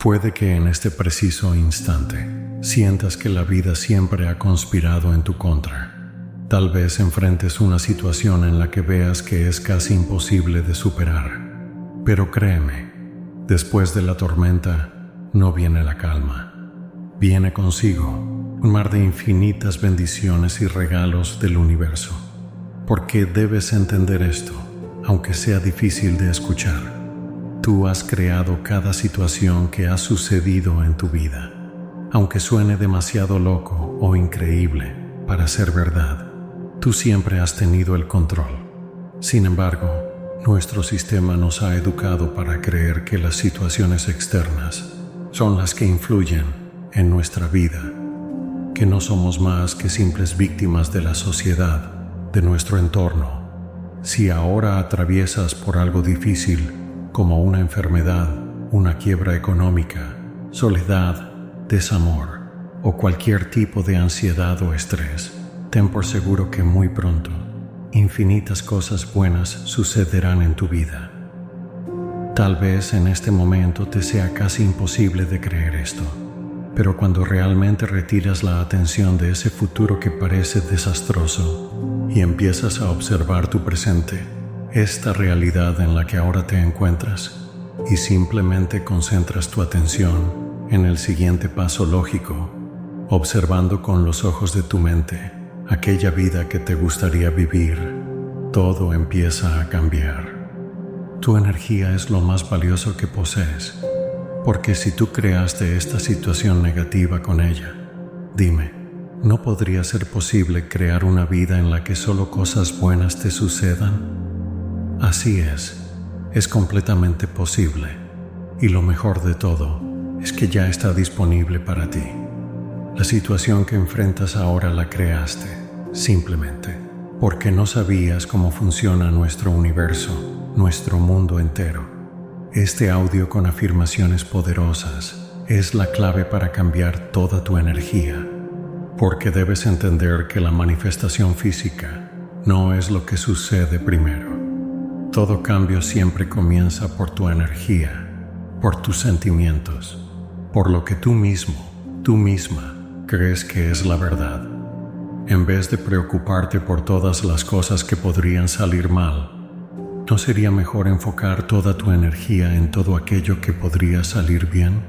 Puede que en este preciso instante sientas que la vida siempre ha conspirado en tu contra. Tal vez enfrentes una situación en la que veas que es casi imposible de superar. Pero créeme, después de la tormenta no viene la calma. Viene consigo un mar de infinitas bendiciones y regalos del universo. Porque debes entender esto, aunque sea difícil de escuchar. Tú has creado cada situación que ha sucedido en tu vida. Aunque suene demasiado loco o increíble para ser verdad, tú siempre has tenido el control. Sin embargo, nuestro sistema nos ha educado para creer que las situaciones externas son las que influyen en nuestra vida, que no somos más que simples víctimas de la sociedad, de nuestro entorno. Si ahora atraviesas por algo difícil, como una enfermedad, una quiebra económica, soledad, desamor o cualquier tipo de ansiedad o estrés, ten por seguro que muy pronto infinitas cosas buenas sucederán en tu vida. Tal vez en este momento te sea casi imposible de creer esto, pero cuando realmente retiras la atención de ese futuro que parece desastroso y empiezas a observar tu presente, esta realidad en la que ahora te encuentras, y simplemente concentras tu atención en el siguiente paso lógico, observando con los ojos de tu mente aquella vida que te gustaría vivir, todo empieza a cambiar. Tu energía es lo más valioso que posees, porque si tú creaste esta situación negativa con ella, dime, ¿no podría ser posible crear una vida en la que solo cosas buenas te sucedan? Así es completamente posible, y lo mejor de todo es que ya está disponible para ti. La situación que enfrentas ahora la creaste, simplemente porque no sabías cómo funciona nuestro universo, nuestro mundo entero. Este audio con afirmaciones poderosas es la clave para cambiar toda tu energía, porque debes entender que la manifestación física no es lo que sucede primero. Todo cambio siempre comienza por tu energía, por tus sentimientos, por lo que tú mismo, tú misma, crees que es la verdad. En vez de preocuparte por todas las cosas que podrían salir mal, ¿no sería mejor enfocar toda tu energía en todo aquello que podría salir bien?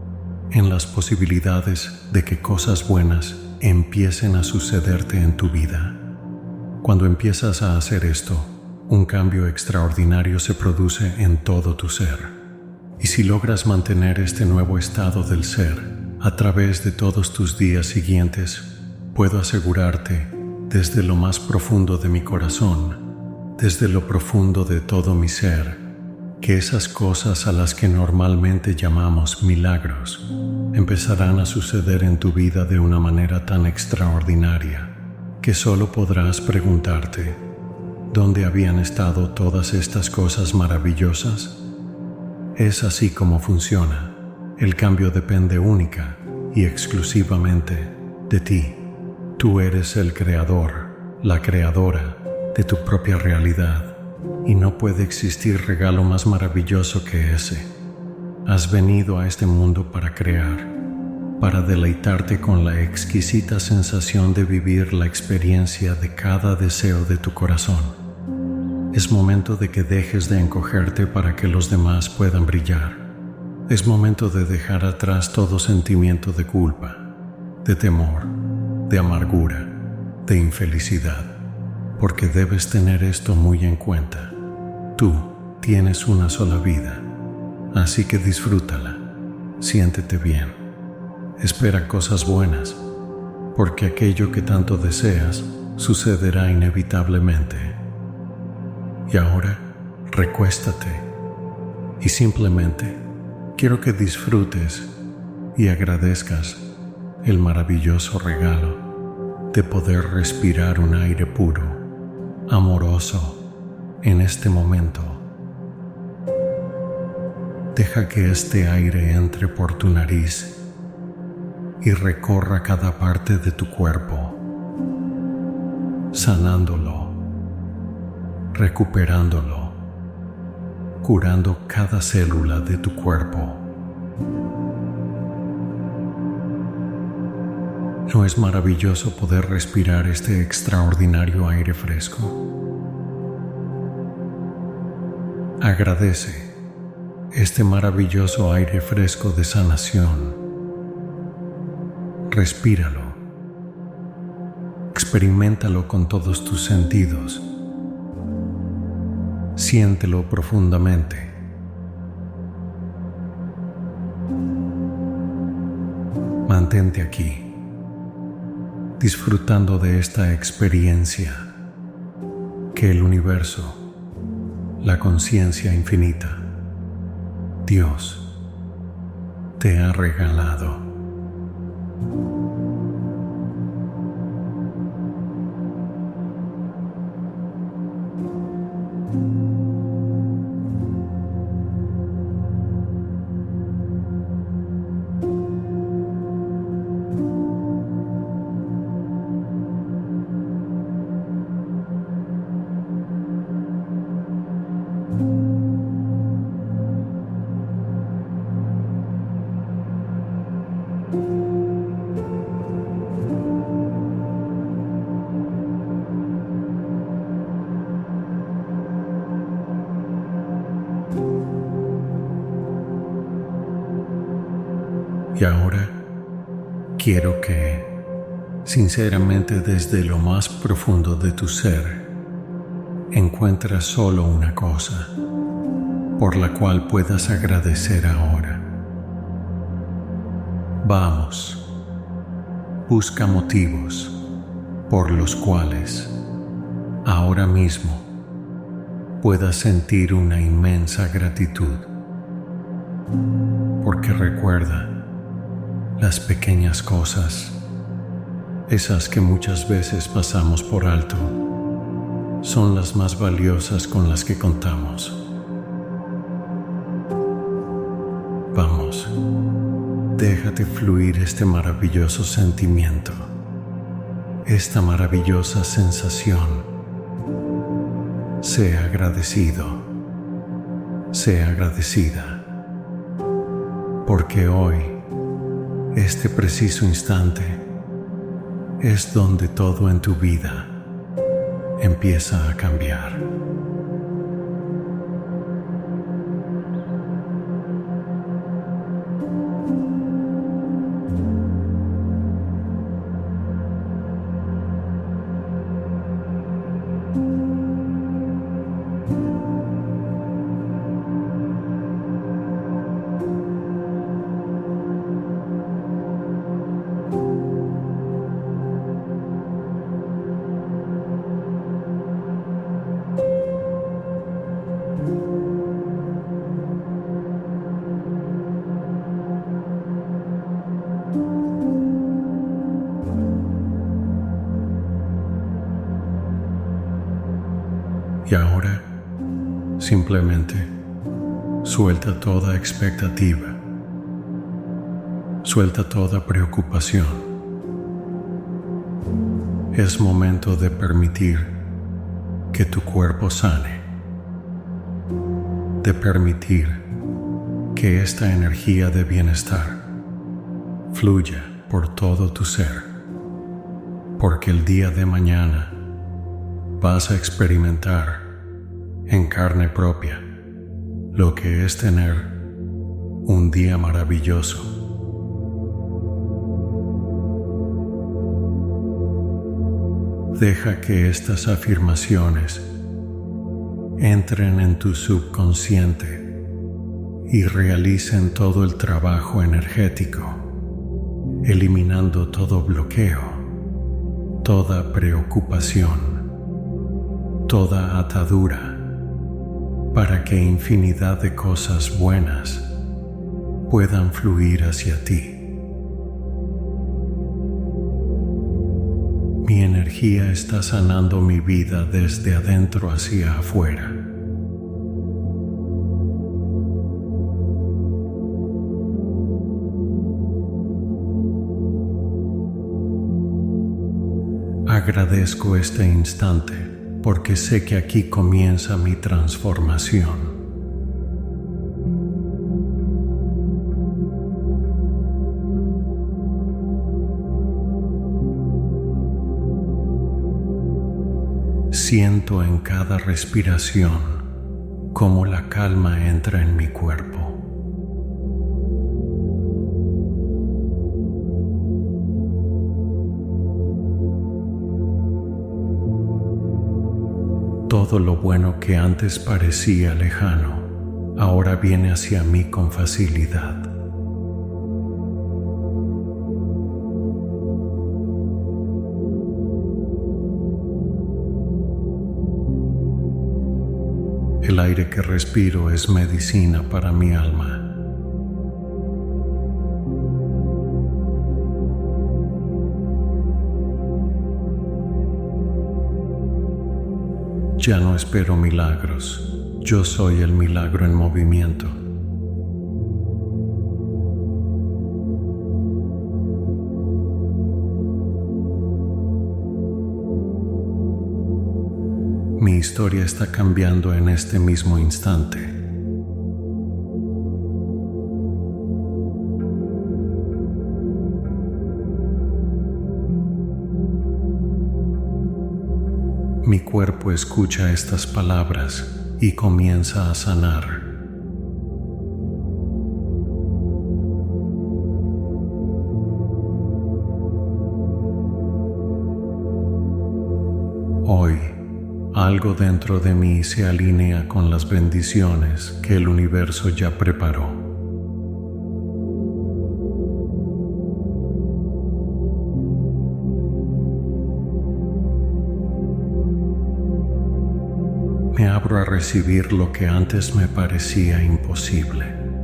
En las posibilidades de que cosas buenas empiecen a sucederte en tu vida. Cuando empiezas a hacer esto, un cambio extraordinario se produce en todo tu ser. Y si logras mantener este nuevo estado del ser a través de todos tus días siguientes, puedo asegurarte, desde lo más profundo de mi corazón, desde lo profundo de todo mi ser, que esas cosas a las que normalmente llamamos milagros empezarán a suceder en tu vida de una manera tan extraordinaria que solo podrás preguntarte, ¿dónde habían estado todas estas cosas maravillosas? Es así como funciona. El cambio depende única y exclusivamente de ti. Tú eres el creador, la creadora de tu propia realidad, y no puede existir regalo más maravilloso que ese. Has venido a este mundo para crear, para deleitarte con la exquisita sensación de vivir la experiencia de cada deseo de tu corazón. Es momento de que dejes de encogerte para que los demás puedan brillar. Es momento de dejar atrás todo sentimiento de culpa, de temor, de amargura, de infelicidad, porque debes tener esto muy en cuenta. Tú tienes una sola vida, así que disfrútala, siéntete bien, espera cosas buenas, porque aquello que tanto deseas sucederá inevitablemente. Y ahora, recuéstate y simplemente quiero que disfrutes y agradezcas el maravilloso regalo de poder respirar un aire puro, amoroso, en este momento. Deja que este aire entre por tu nariz y recorra cada parte de tu cuerpo, sanándolo, recuperándolo, curando cada célula de tu cuerpo. ¿No es maravilloso poder respirar este extraordinario aire fresco? Agradece este maravilloso aire fresco de sanación. Respíralo. Experiméntalo con todos tus sentidos. Siéntelo profundamente. Mantente aquí, disfrutando de esta experiencia que el universo, la conciencia infinita, Dios, te ha regalado. Y ahora quiero que, sinceramente desde lo más profundo de tu ser, encuentres solo una cosa por la cual puedas agradecer ahora. Vamos, busca motivos por los cuales ahora mismo puedas sentir una inmensa gratitud. Porque recuerda, las pequeñas cosas, esas que muchas veces pasamos por alto, son las más valiosas con las que contamos. Vamos, déjate fluir este maravilloso sentimiento, esta maravillosa sensación. Sea agradecido, sea agradecida, porque hoy, este preciso instante, es donde todo en tu vida empieza a cambiar. Y ahora, simplemente, suelta toda expectativa, suelta toda preocupación. Es momento de permitir que tu cuerpo sane, de permitir que esta energía de bienestar fluya por todo tu ser, porque el día de mañana vas a experimentar en carne propia lo que es tener un día maravilloso. Deja que estas afirmaciones entren en tu subconsciente y realicen todo el trabajo energético, eliminando todo bloqueo, toda preocupación, toda atadura, para que infinidad de cosas buenas puedan fluir hacia ti. Mi energía está sanando mi vida desde adentro hacia afuera. Agradezco este instante porque sé que aquí comienza mi transformación. Siento en cada respiración cómo la calma entra en mi cuerpo. Todo lo bueno que antes parecía lejano, ahora viene hacia mí con facilidad. El aire que respiro es medicina para mi alma. Ya no espero milagros, yo soy el milagro en movimiento. Mi historia está cambiando en este mismo instante. Mi cuerpo escucha estas palabras y comienza a sanar. Hoy, algo dentro de mí se alinea con las bendiciones que el universo ya preparó. Me abro a recibir lo que antes me parecía imposible.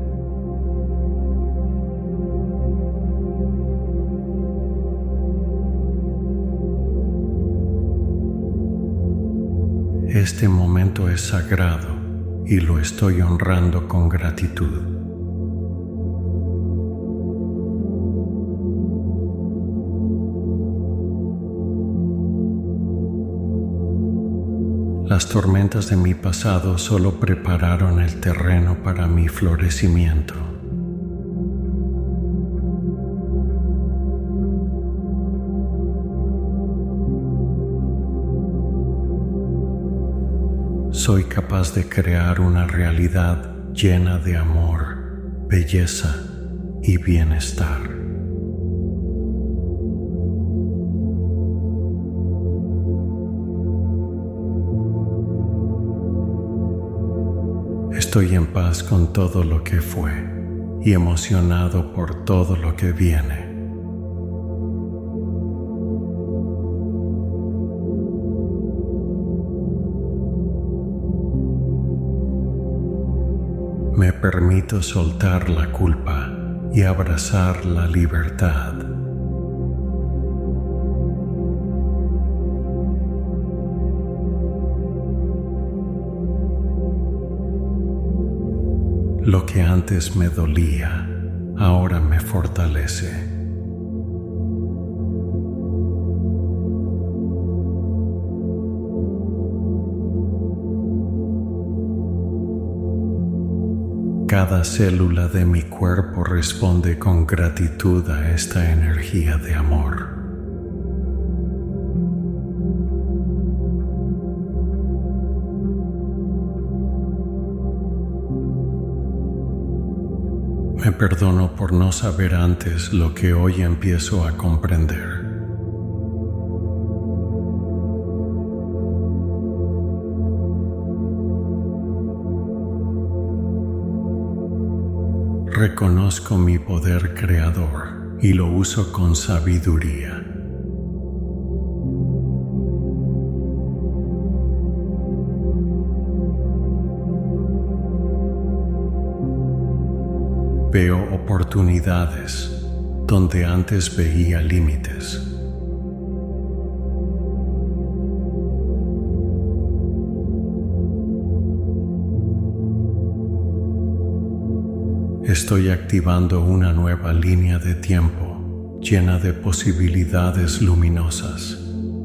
Este momento es sagrado y lo estoy honrando con gratitud. Las tormentas de mi pasado solo prepararon el terreno para mi florecimiento. Soy capaz de crear una realidad llena de amor, belleza y bienestar. Estoy en paz con todo lo que fue y emocionado por todo lo que viene. Me permito soltar la culpa y abrazar la libertad. Lo que antes me dolía, ahora me fortalece. Cada célula de mi cuerpo responde con gratitud a esta energía de amor. Me perdono por no saber antes lo que hoy empiezo a comprender. Reconozco mi poder creador y lo uso con sabiduría. Veo oportunidades donde antes veía límites. Estoy activando una nueva línea de tiempo llena de posibilidades luminosas.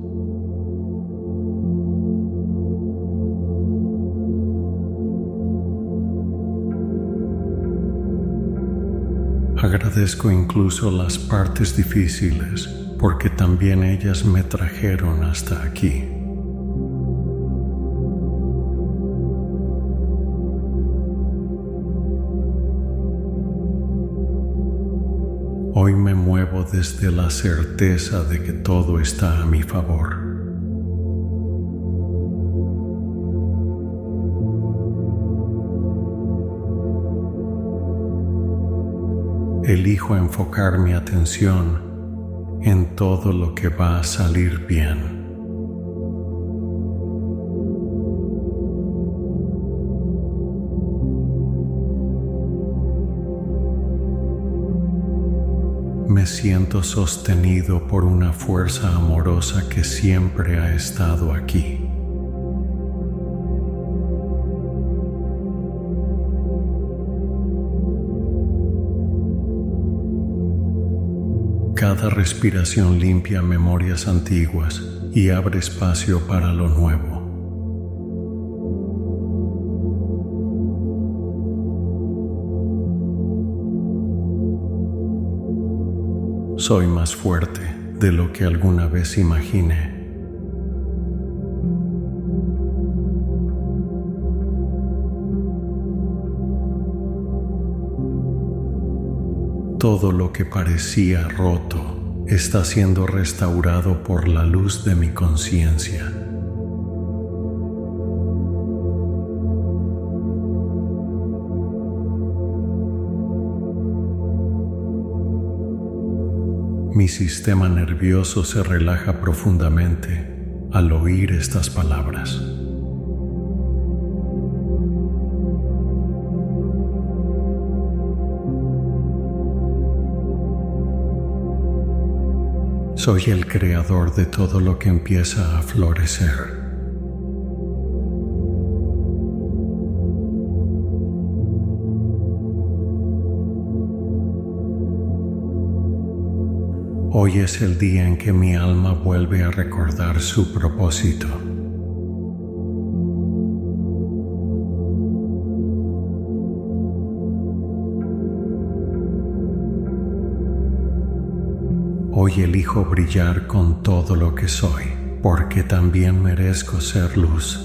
Agradezco incluso las partes difíciles porque también ellas me trajeron hasta aquí. Hoy me muevo desde la certeza de que todo está a mi favor. Elijo enfocar mi atención en todo lo que va a salir bien. Me siento sostenido por una fuerza amorosa que siempre ha estado aquí. Cada respiración limpia memorias antiguas y abre espacio para lo nuevo. Soy más fuerte de lo que alguna vez imaginé. Todo lo que parecía roto está siendo restaurado por la luz de mi conciencia. Mi sistema nervioso se relaja profundamente al oír estas palabras. Soy el creador de todo lo que empieza a florecer. Hoy es el día en que mi alma vuelve a recordar su propósito. Hoy elijo brillar con todo lo que soy, porque también merezco ser luz.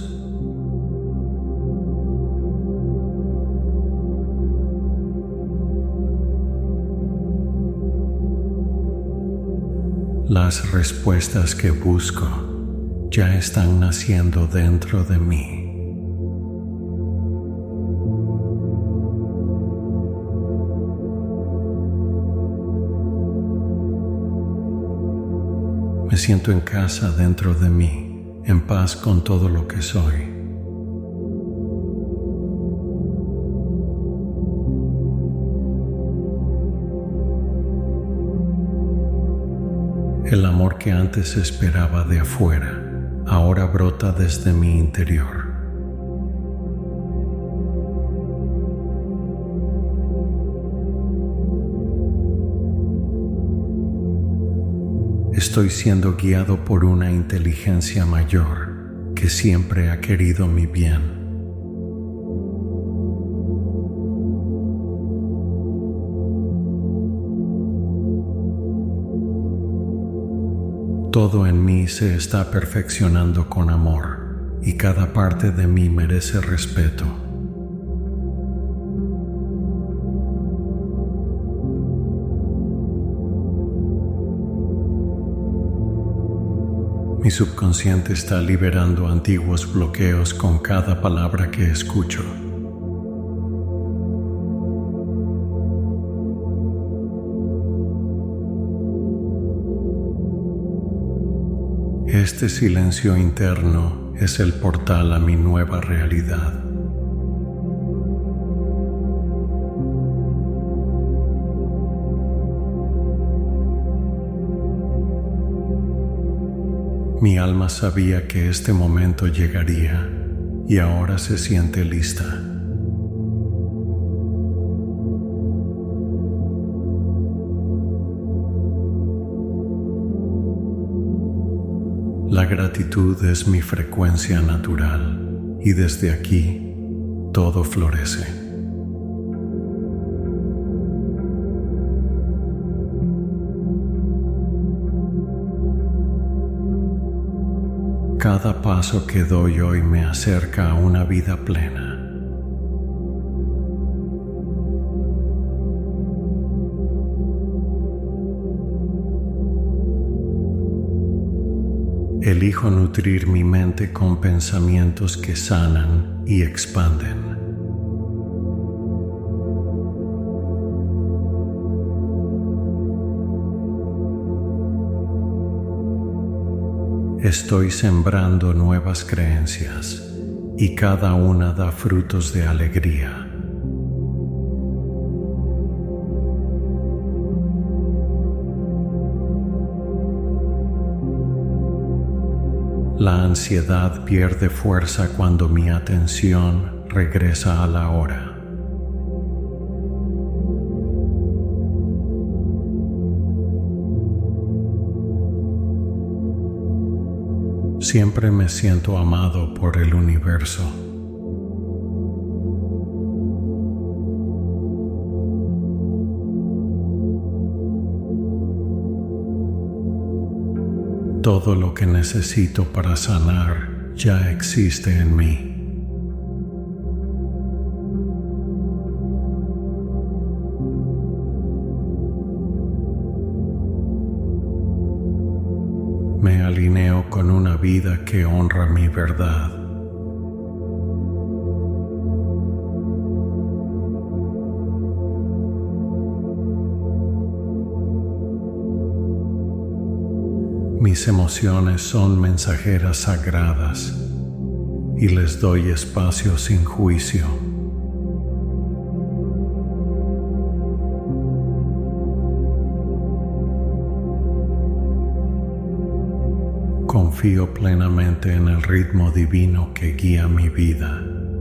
Las respuestas que busco ya están naciendo dentro de mí. Me siento en casa dentro de mí, en paz con todo lo que soy. El amor que antes esperaba de afuera, ahora brota desde mi interior. Estoy siendo guiado por una inteligencia mayor que siempre ha querido mi bien. Todo en mí se está perfeccionando con amor y cada parte de mí merece respeto. Mi subconsciente está liberando antiguos bloqueos con cada palabra que escucho. Este silencio interno es el portal a mi nueva realidad. Mi alma sabía que este momento llegaría y ahora se siente lista. La gratitud es mi frecuencia natural y desde aquí todo florece. Cada paso que doy hoy me acerca a una vida plena. Elijo nutrir mi mente con pensamientos que sanan y expanden. Estoy sembrando nuevas creencias y cada una da frutos de alegría. La ansiedad pierde fuerza cuando mi atención regresa a la hora. Siempre me siento amado por el universo. Todo lo que necesito para sanar ya existe en mí. Me alineo con una vida que honra mi verdad. Mis emociones son mensajeras sagradas y les doy espacio sin juicio. Confío plenamente en el ritmo divino que guía mi vida.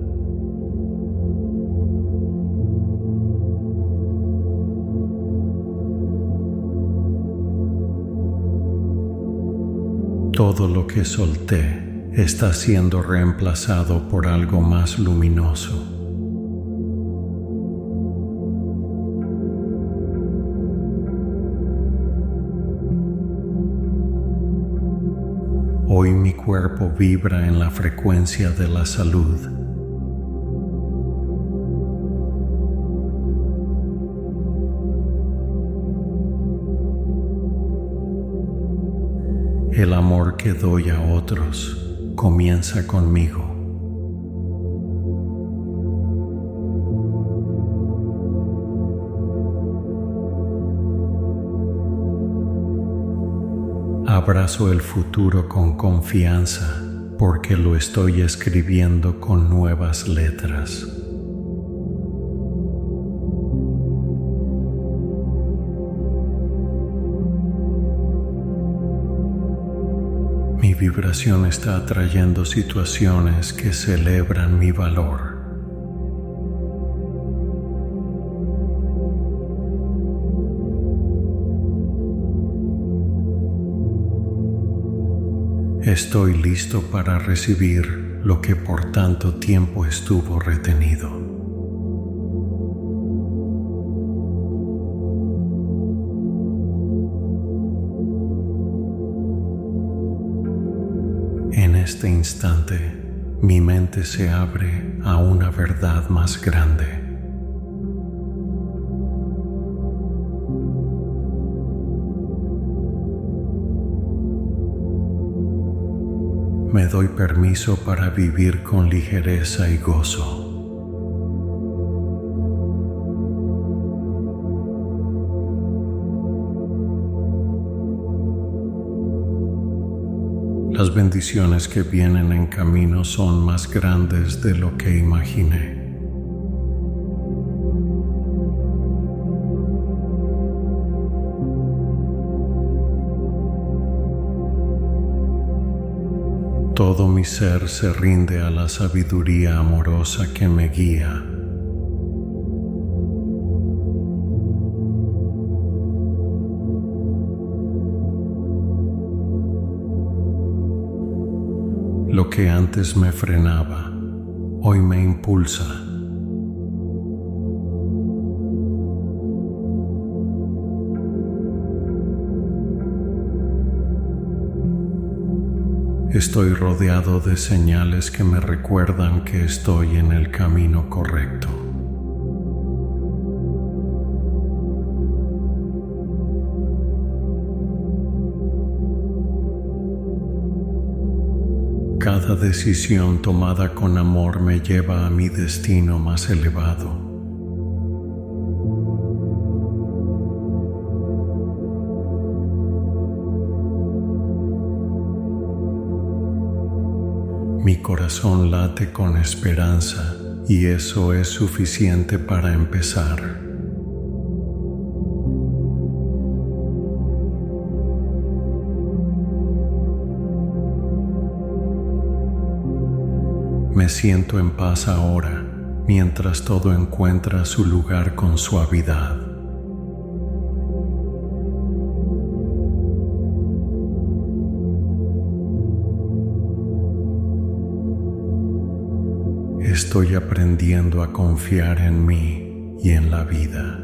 Todo lo que solté está siendo reemplazado por algo más luminoso. Hoy mi cuerpo vibra en la frecuencia de la salud. El amor que doy a otros comienza conmigo. Abrazo el futuro con confianza porque lo estoy escribiendo con nuevas letras. Mi vibración está atrayendo situaciones que celebran mi valor. Estoy listo para recibir lo que por tanto tiempo estuvo retenido. En este instante, mi mente se abre a una verdad más grande. Me doy permiso para vivir con ligereza y gozo. Las bendiciones que vienen en camino son más grandes de lo que imaginé. Todo mi ser se rinde a la sabiduría amorosa que me guía. Lo que antes me frenaba, hoy me impulsa. Estoy rodeado de señales que me recuerdan que estoy en el camino correcto. Cada decisión tomada con amor me lleva a mi destino más elevado. Mi corazón late con esperanza y eso es suficiente para empezar. Me siento en paz ahora, mientras todo encuentra su lugar con suavidad. Estoy aprendiendo a confiar en mí y en la vida.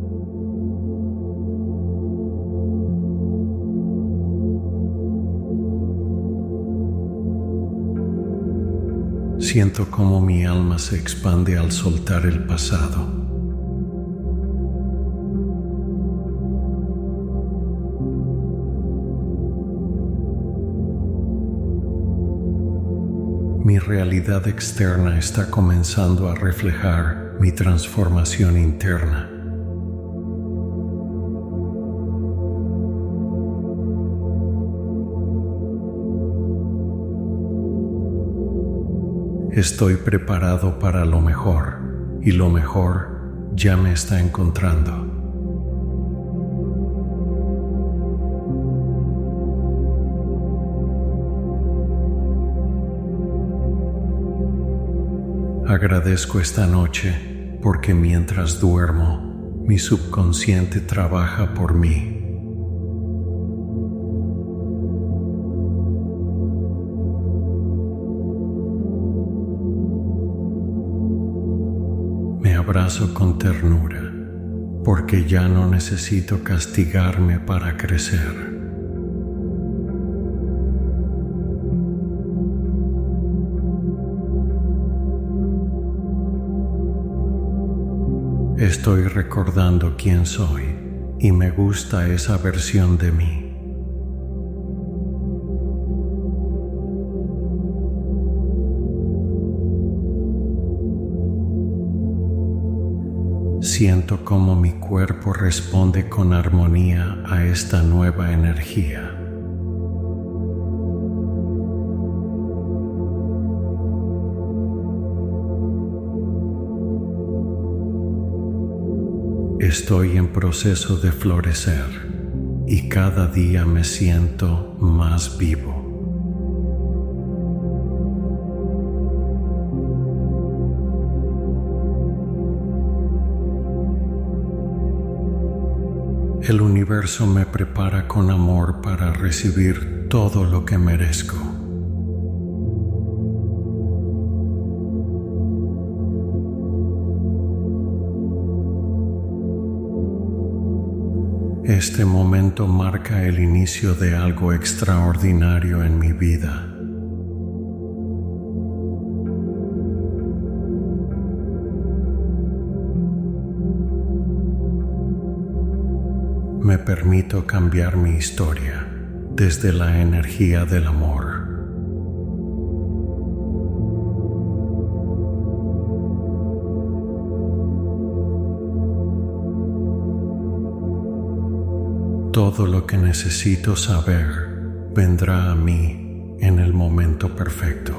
Siento cómo mi alma se expande al soltar el pasado. Mi realidad externa está comenzando a reflejar mi transformación interna. Estoy preparado para lo mejor y lo mejor ya me está encontrando. Agradezco esta noche porque mientras duermo, mi subconsciente trabaja por mí. Me abrazo con ternura porque ya no necesito castigarme para crecer. Estoy recordando quién soy y me gusta esa versión de mí. Siento cómo mi cuerpo responde con armonía a esta nueva energía. Estoy en proceso de florecer y cada día me siento más vivo. El universo me prepara con amor para recibir todo lo que merezco. Este momento marca el inicio de algo extraordinario en mi vida. Me permito cambiar mi historia desde la energía del amor. Todo lo que necesito saber vendrá a mí en el momento perfecto.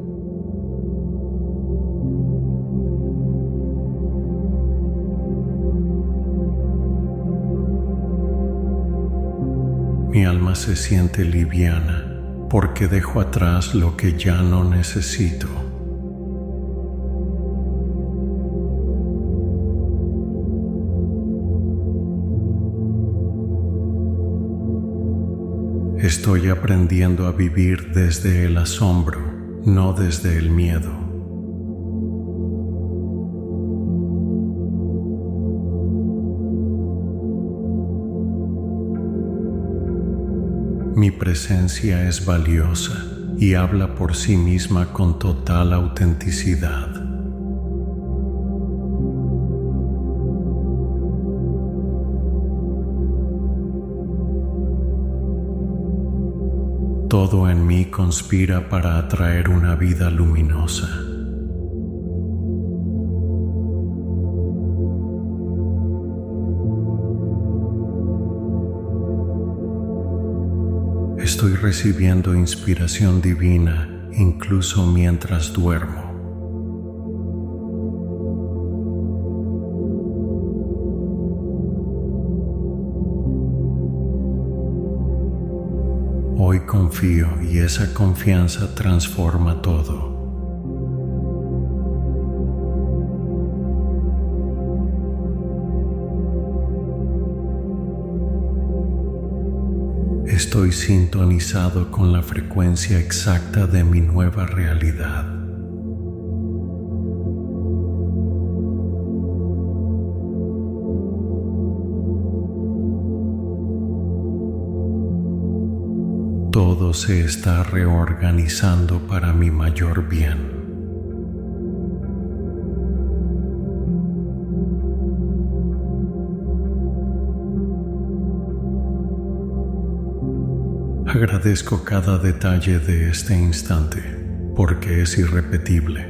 Mi alma se siente liviana porque dejo atrás lo que ya no necesito. Estoy aprendiendo a vivir desde el asombro, no desde el miedo. Mi presencia es valiosa y habla por sí misma con total autenticidad. Todo en mí conspira para atraer una vida luminosa. Estoy recibiendo inspiración divina incluso mientras duermo. Hoy confío y esa confianza transforma todo. Estoy sintonizado con la frecuencia exacta de mi nueva realidad. Todo se está reorganizando para mi mayor bien. Agradezco cada detalle de este instante, porque es irrepetible.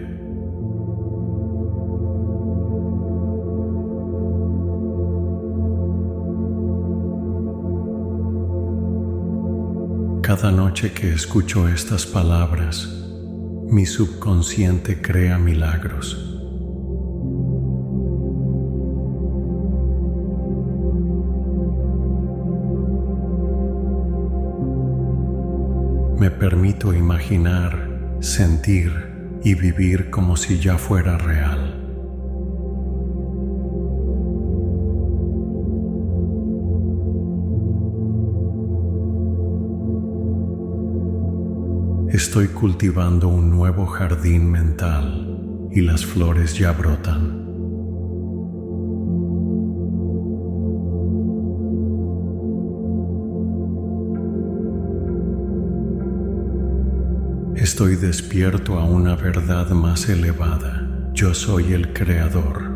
Cada noche que escucho estas palabras, mi subconsciente crea milagros. Me permito imaginar, sentir y vivir como si ya fuera real. Estoy cultivando un nuevo jardín mental y las flores ya brotan. Estoy despierto a una verdad más elevada. Yo soy el creador.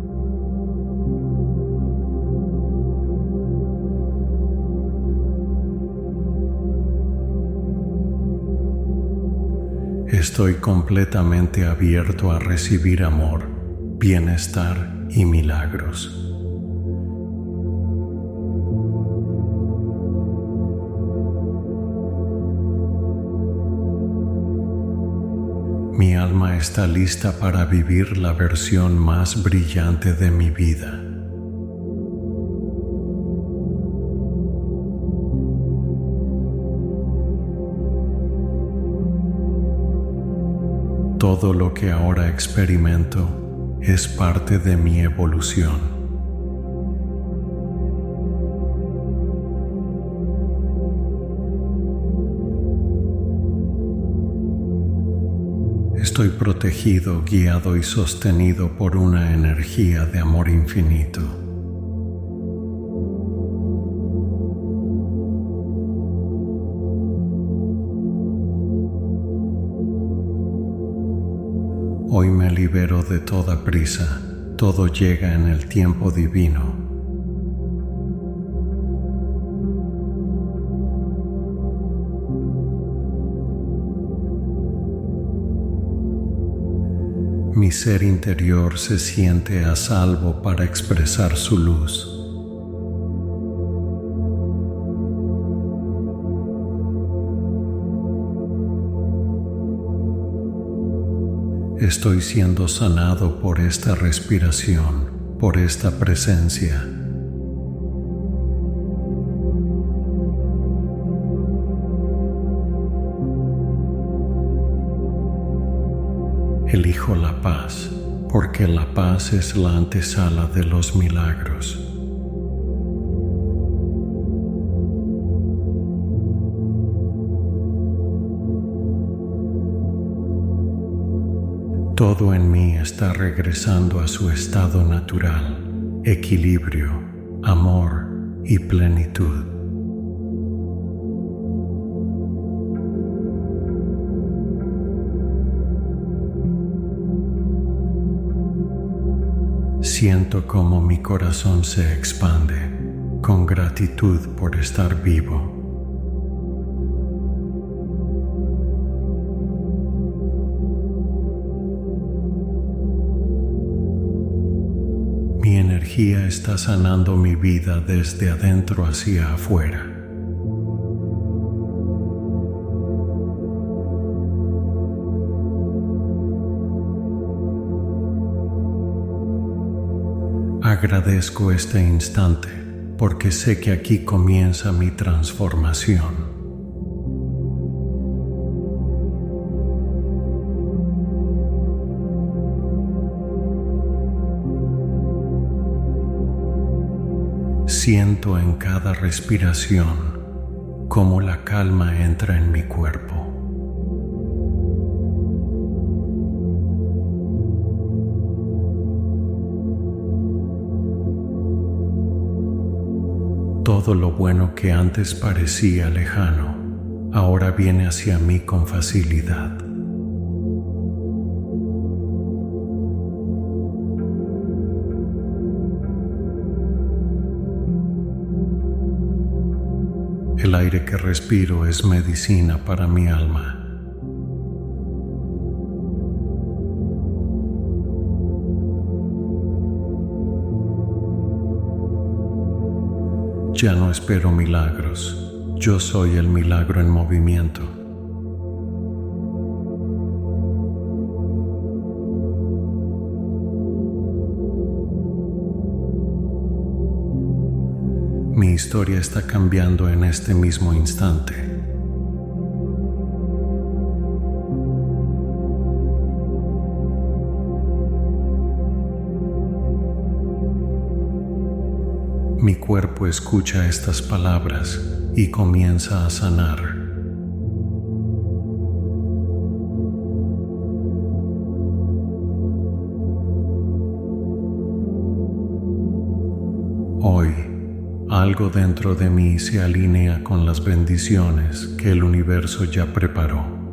Estoy completamente abierto a recibir amor, bienestar y milagros. Mi alma está lista para vivir la versión más brillante de mi vida. Todo lo que ahora experimento es parte de mi evolución. Estoy protegido, guiado y sostenido por una energía de amor infinito. Hoy me libero de toda prisa, todo llega en el tiempo divino. Mi ser interior se siente a salvo para expresar su luz. Estoy siendo sanado por esta respiración, por esta presencia. Elijo la paz, porque la paz es la antesala de los milagros. Todo en mí está regresando a su estado natural, equilibrio, amor y plenitud. Siento cómo mi corazón se expande con gratitud por estar vivo. energía está sanando mi vida desde adentro hacia afuera. Agradezco este instante porque sé que aquí comienza mi transformación. Siento en cada respiración cómo la calma entra en mi cuerpo. Todo lo bueno que antes parecía lejano, ahora viene hacia mí con facilidad. El aire que respiro es medicina para mi alma. Ya no espero milagros, yo soy el milagro en movimiento. Mi historia está cambiando en este mismo instante. Mi cuerpo escucha estas palabras y comienza a sanar. Hoy, algo dentro de mí se alinea con las bendiciones que el universo ya preparó.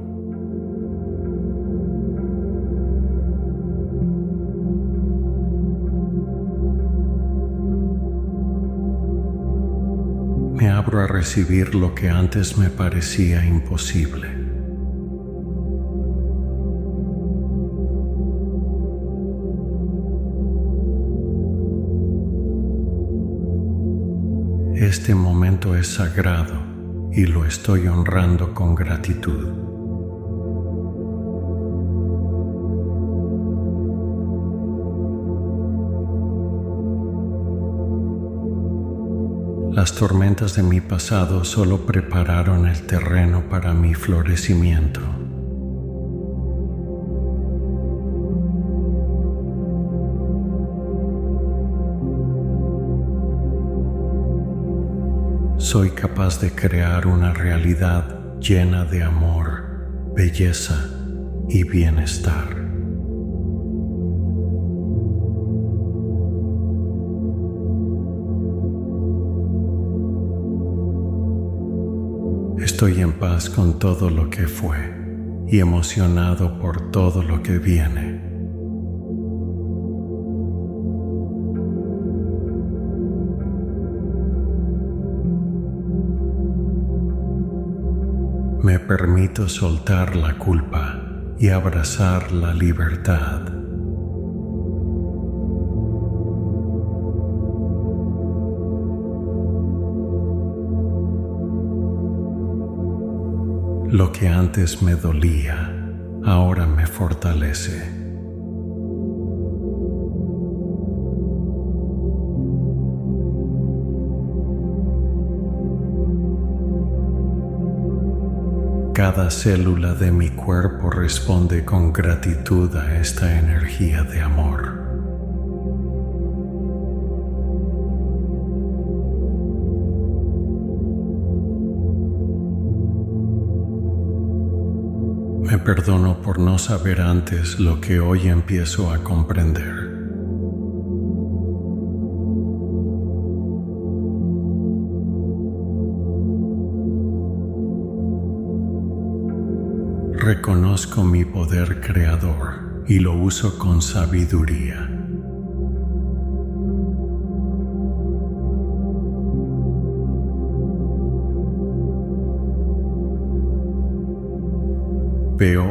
Me abro a recibir lo que antes me parecía imposible. Este momento es sagrado y lo estoy honrando con gratitud. Las tormentas de mi pasado solo prepararon el terreno para mi florecimiento. Soy capaz de crear una realidad llena de amor, belleza y bienestar. Estoy en paz con todo lo que fue y emocionado por todo lo que viene. Me permito soltar la culpa y abrazar la libertad. Lo que antes me dolía, ahora me fortalece. Cada célula de mi cuerpo responde con gratitud a esta energía de amor. Me perdono por no saber antes lo que hoy empiezo a comprender. Reconozco mi poder creador y lo uso con sabiduría. Veo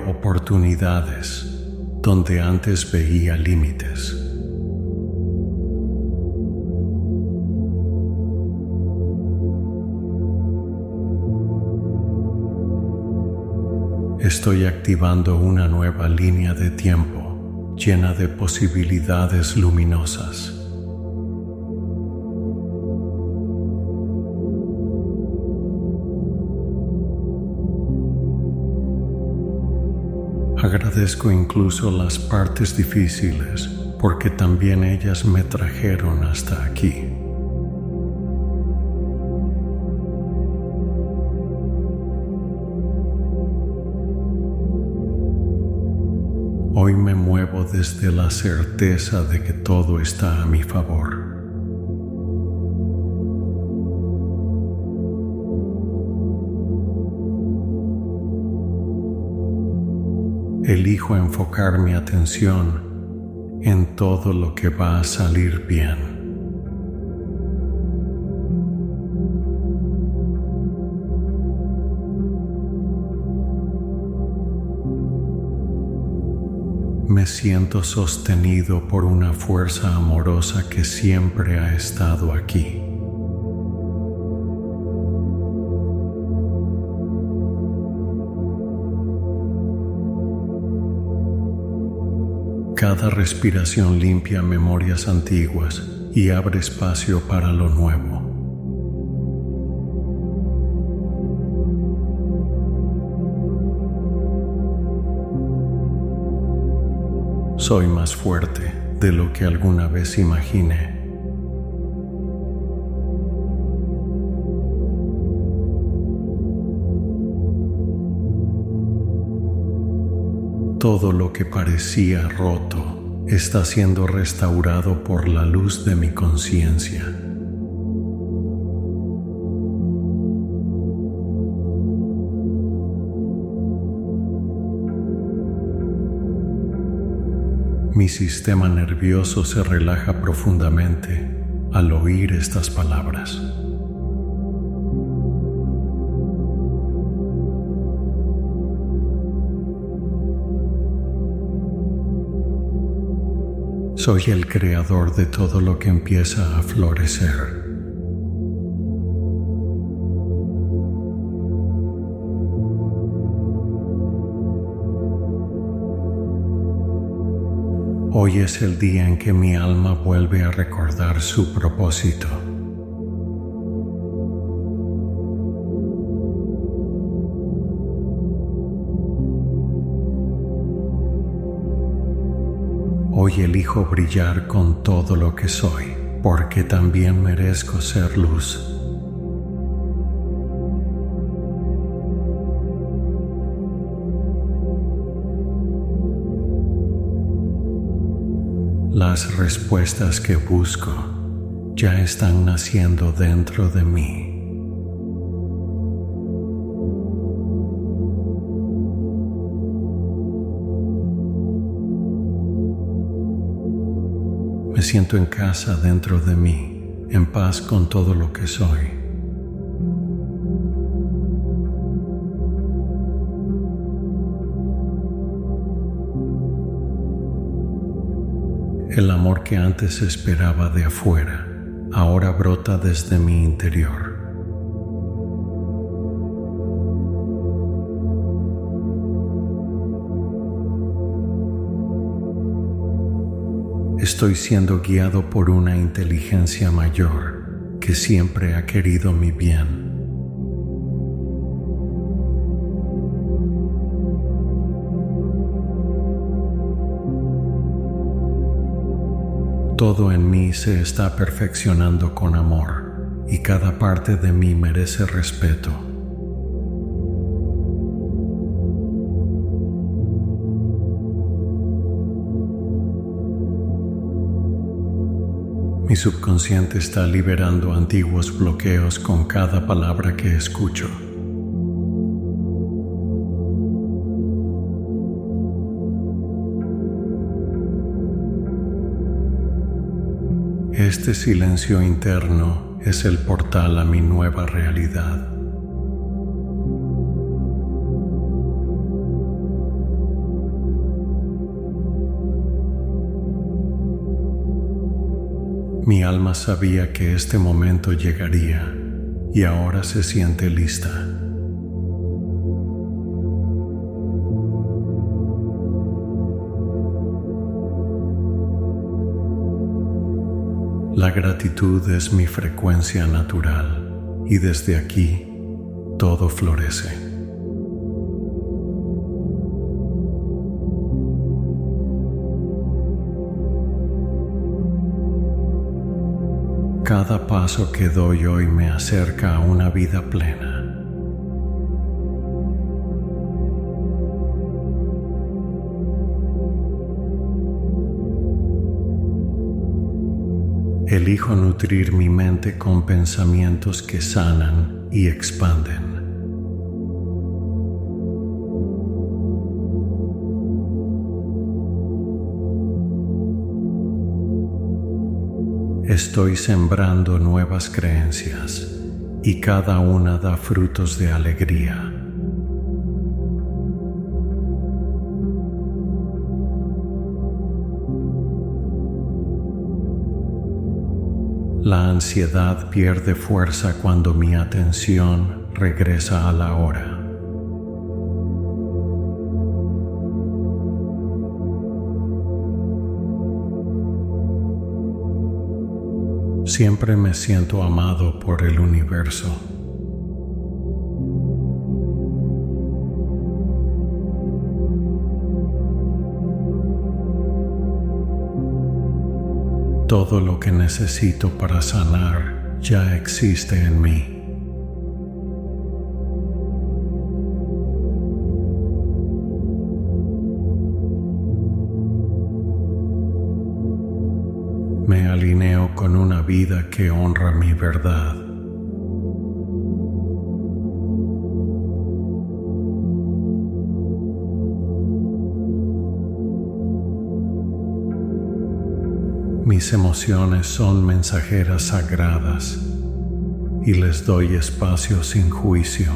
oportunidades donde antes veía límites. Estoy activando una nueva línea de tiempo llena de posibilidades luminosas. Agradezco incluso las partes difíciles, porque también ellas me trajeron hasta aquí. Hoy me muevo desde la certeza de que todo está a mi favor. Elijo enfocar mi atención en todo lo que va a salir bien. Me siento sostenido por una fuerza amorosa que siempre ha estado aquí. Cada respiración limpia memorias antiguas y abre espacio para lo nuevo. Soy más fuerte de lo que alguna vez imaginé. Todo lo que parecía roto está siendo restaurado por la luz de mi conciencia. Mi sistema nervioso se relaja profundamente al oír estas palabras. Soy el creador de todo lo que empieza a florecer. Hoy es el día en que mi alma vuelve a recordar su propósito. Hoy elijo brillar con todo lo que soy, porque también merezco ser luz. Las respuestas que busco ya están naciendo dentro de mí. Me siento en casa dentro de mí, en paz con todo lo que soy. El amor que antes esperaba de afuera, ahora brota desde mi interior. Estoy siendo guiado por una inteligencia mayor que siempre ha querido mi bien. Todo en mí se está perfeccionando con amor y cada parte de mí merece respeto. Mi subconsciente está liberando antiguos bloqueos con cada palabra que escucho. Este silencio interno es el portal a mi nueva realidad. Mi alma sabía que este momento llegaría y ahora se siente lista. La gratitud es mi frecuencia natural y desde aquí todo florece. Cada paso que doy hoy me acerca a una vida plena. Elijo nutrir mi mente con pensamientos que sanan y expanden. Estoy sembrando nuevas creencias y cada una da frutos de alegría. La ansiedad pierde fuerza cuando mi atención regresa a la hora. Siempre me siento amado por el universo. Todo lo que necesito para sanar ya existe en mí. Me alineo con una vida que honra mi verdad. Mis emociones son mensajeras sagradas y les doy espacio sin juicio.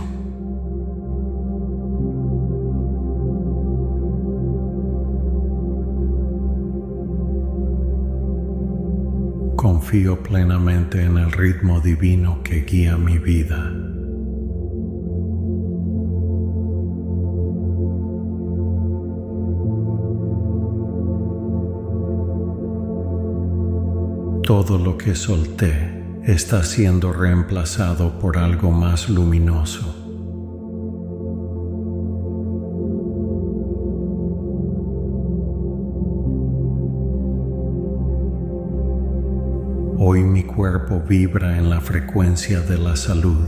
Confío plenamente en el ritmo divino que guía mi vida. Todo lo que solté está siendo reemplazado por algo más luminoso. Hoy mi cuerpo vibra en la frecuencia de la salud.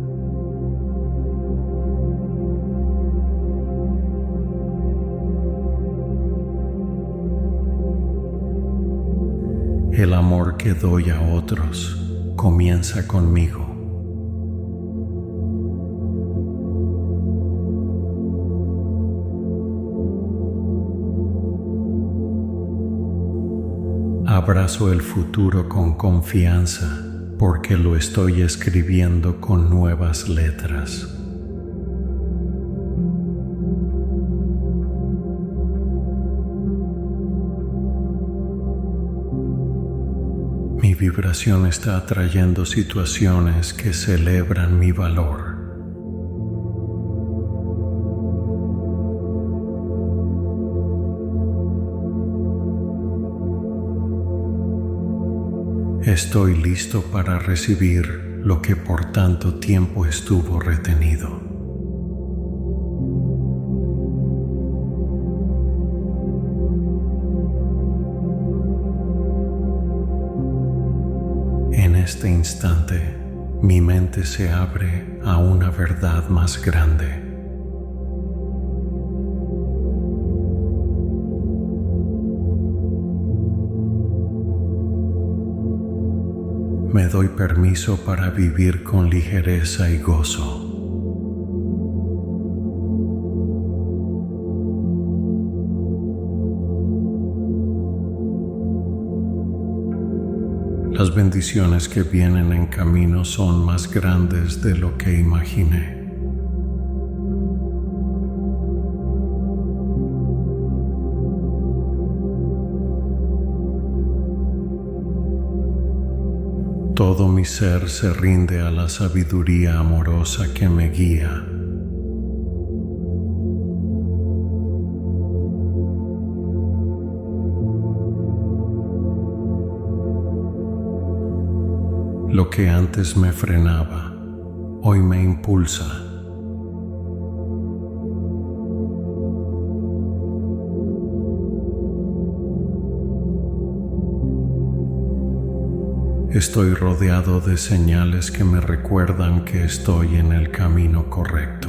El amor que doy a otros comienza conmigo. Abrazo el futuro con confianza porque lo estoy escribiendo con nuevas letras. Mi vibración está atrayendo situaciones que celebran mi valor. Estoy listo para recibir lo que por tanto tiempo estuvo retenido. En este instante, mi mente se abre a una verdad más grande. Me doy permiso para vivir con ligereza y gozo. Las bendiciones que vienen en camino son más grandes de lo que imaginé. Todo mi ser se rinde a la sabiduría amorosa que me guía. Lo que antes me frenaba, hoy me impulsa. Estoy rodeado de señales que me recuerdan que estoy en el camino correcto.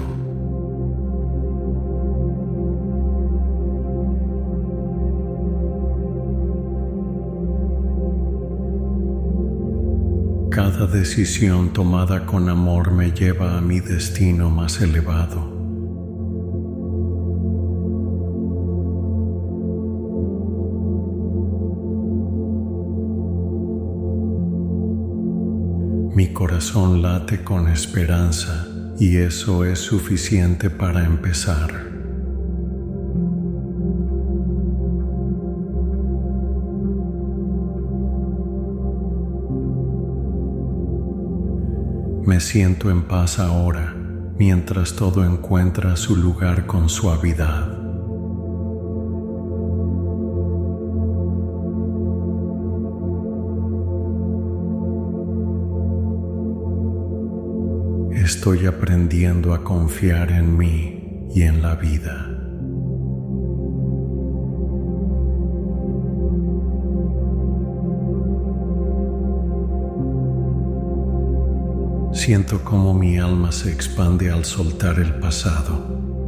Cada decisión tomada con amor me lleva a mi destino más elevado. Mi corazón late con esperanza y eso es suficiente para empezar. Me siento en paz ahora, mientras todo encuentra su lugar con suavidad. Estoy aprendiendo a confiar en mí y en la vida. Siento cómo mi alma se expande al soltar el pasado.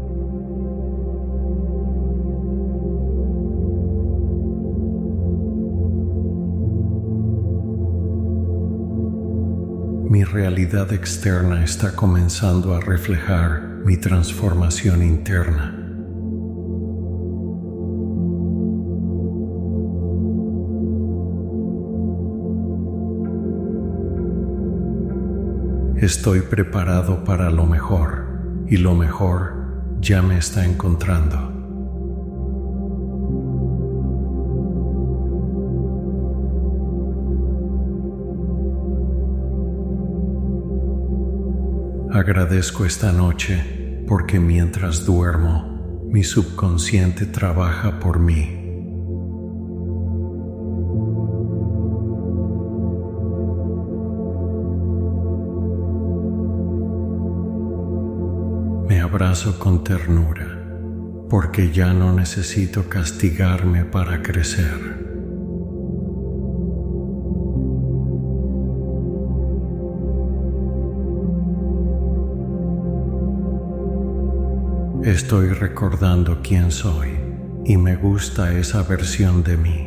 Mi realidad externa está comenzando a reflejar mi transformación interna. Estoy preparado para lo mejor y lo mejor ya me está encontrando. Agradezco esta noche porque mientras duermo, mi subconsciente trabaja por mí. Me abrazo con ternura porque ya no necesito castigarme para crecer. Estoy recordando quién soy y me gusta esa versión de mí.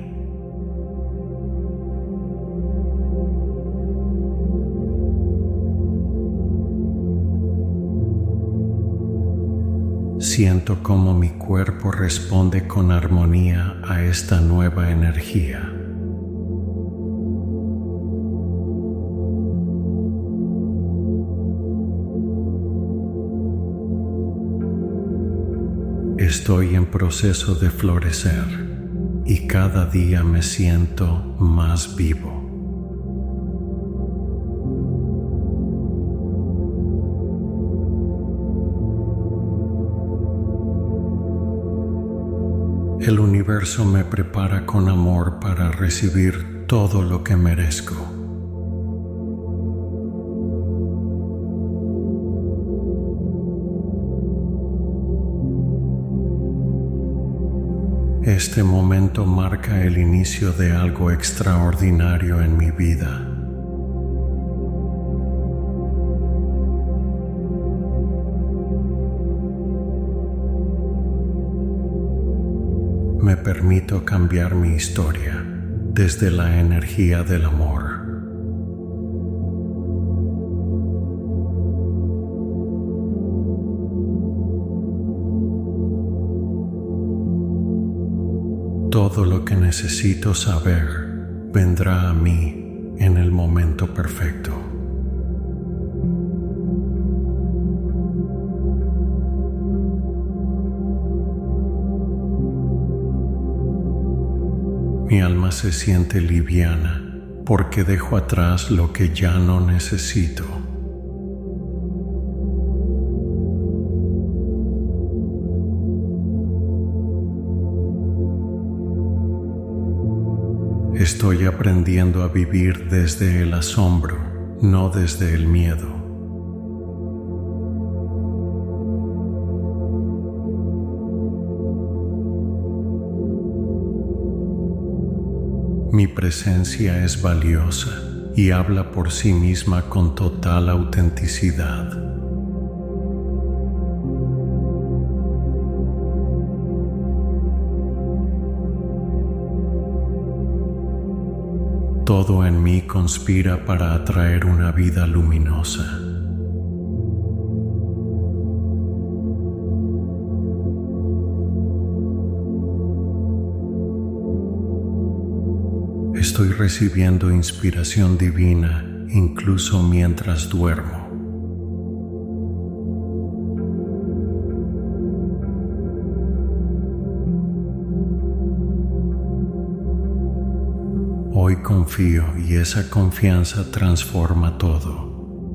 Siento cómo mi cuerpo responde con armonía a esta nueva energía. Estoy en proceso de florecer y cada día me siento más vivo. El universo me prepara con amor para recibir todo lo que merezco. Este momento marca el inicio de algo extraordinario en mi vida. Me permito cambiar mi historia desde la energía del amor. Todo lo que necesito saber vendrá a mí en el momento perfecto. Mi alma se siente liviana porque dejo atrás lo que ya no necesito. Estoy aprendiendo a vivir desde el asombro no desde el miedo. Mi presencia es valiosa y habla por sí misma con total autenticidad. Todo en mí conspira para atraer una vida luminosa. Estoy recibiendo inspiración divina incluso mientras duermo. Hoy confío y esa confianza transforma todo.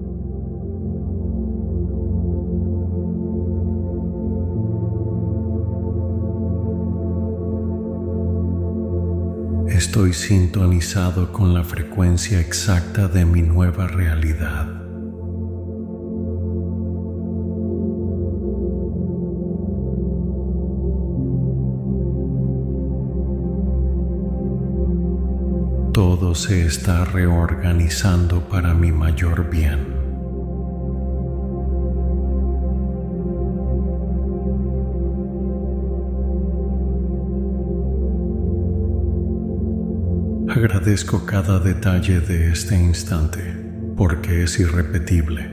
Estoy sintonizado con la frecuencia exacta de mi nueva realidad. Todo se está reorganizando para mi mayor bien. Agradezco cada detalle de este instante, porque es irrepetible.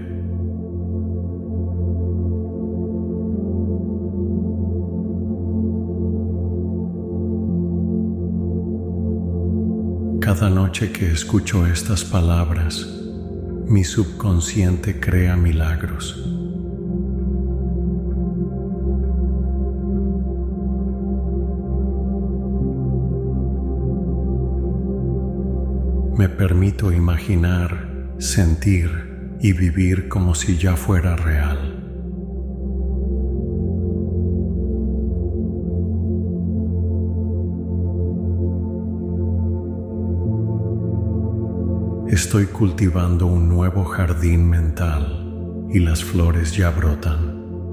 Cada noche que escucho estas palabras, mi subconsciente crea milagros. Me permito imaginar, sentir y vivir como si ya fuera real. Estoy cultivando un nuevo jardín mental y las flores ya brotan.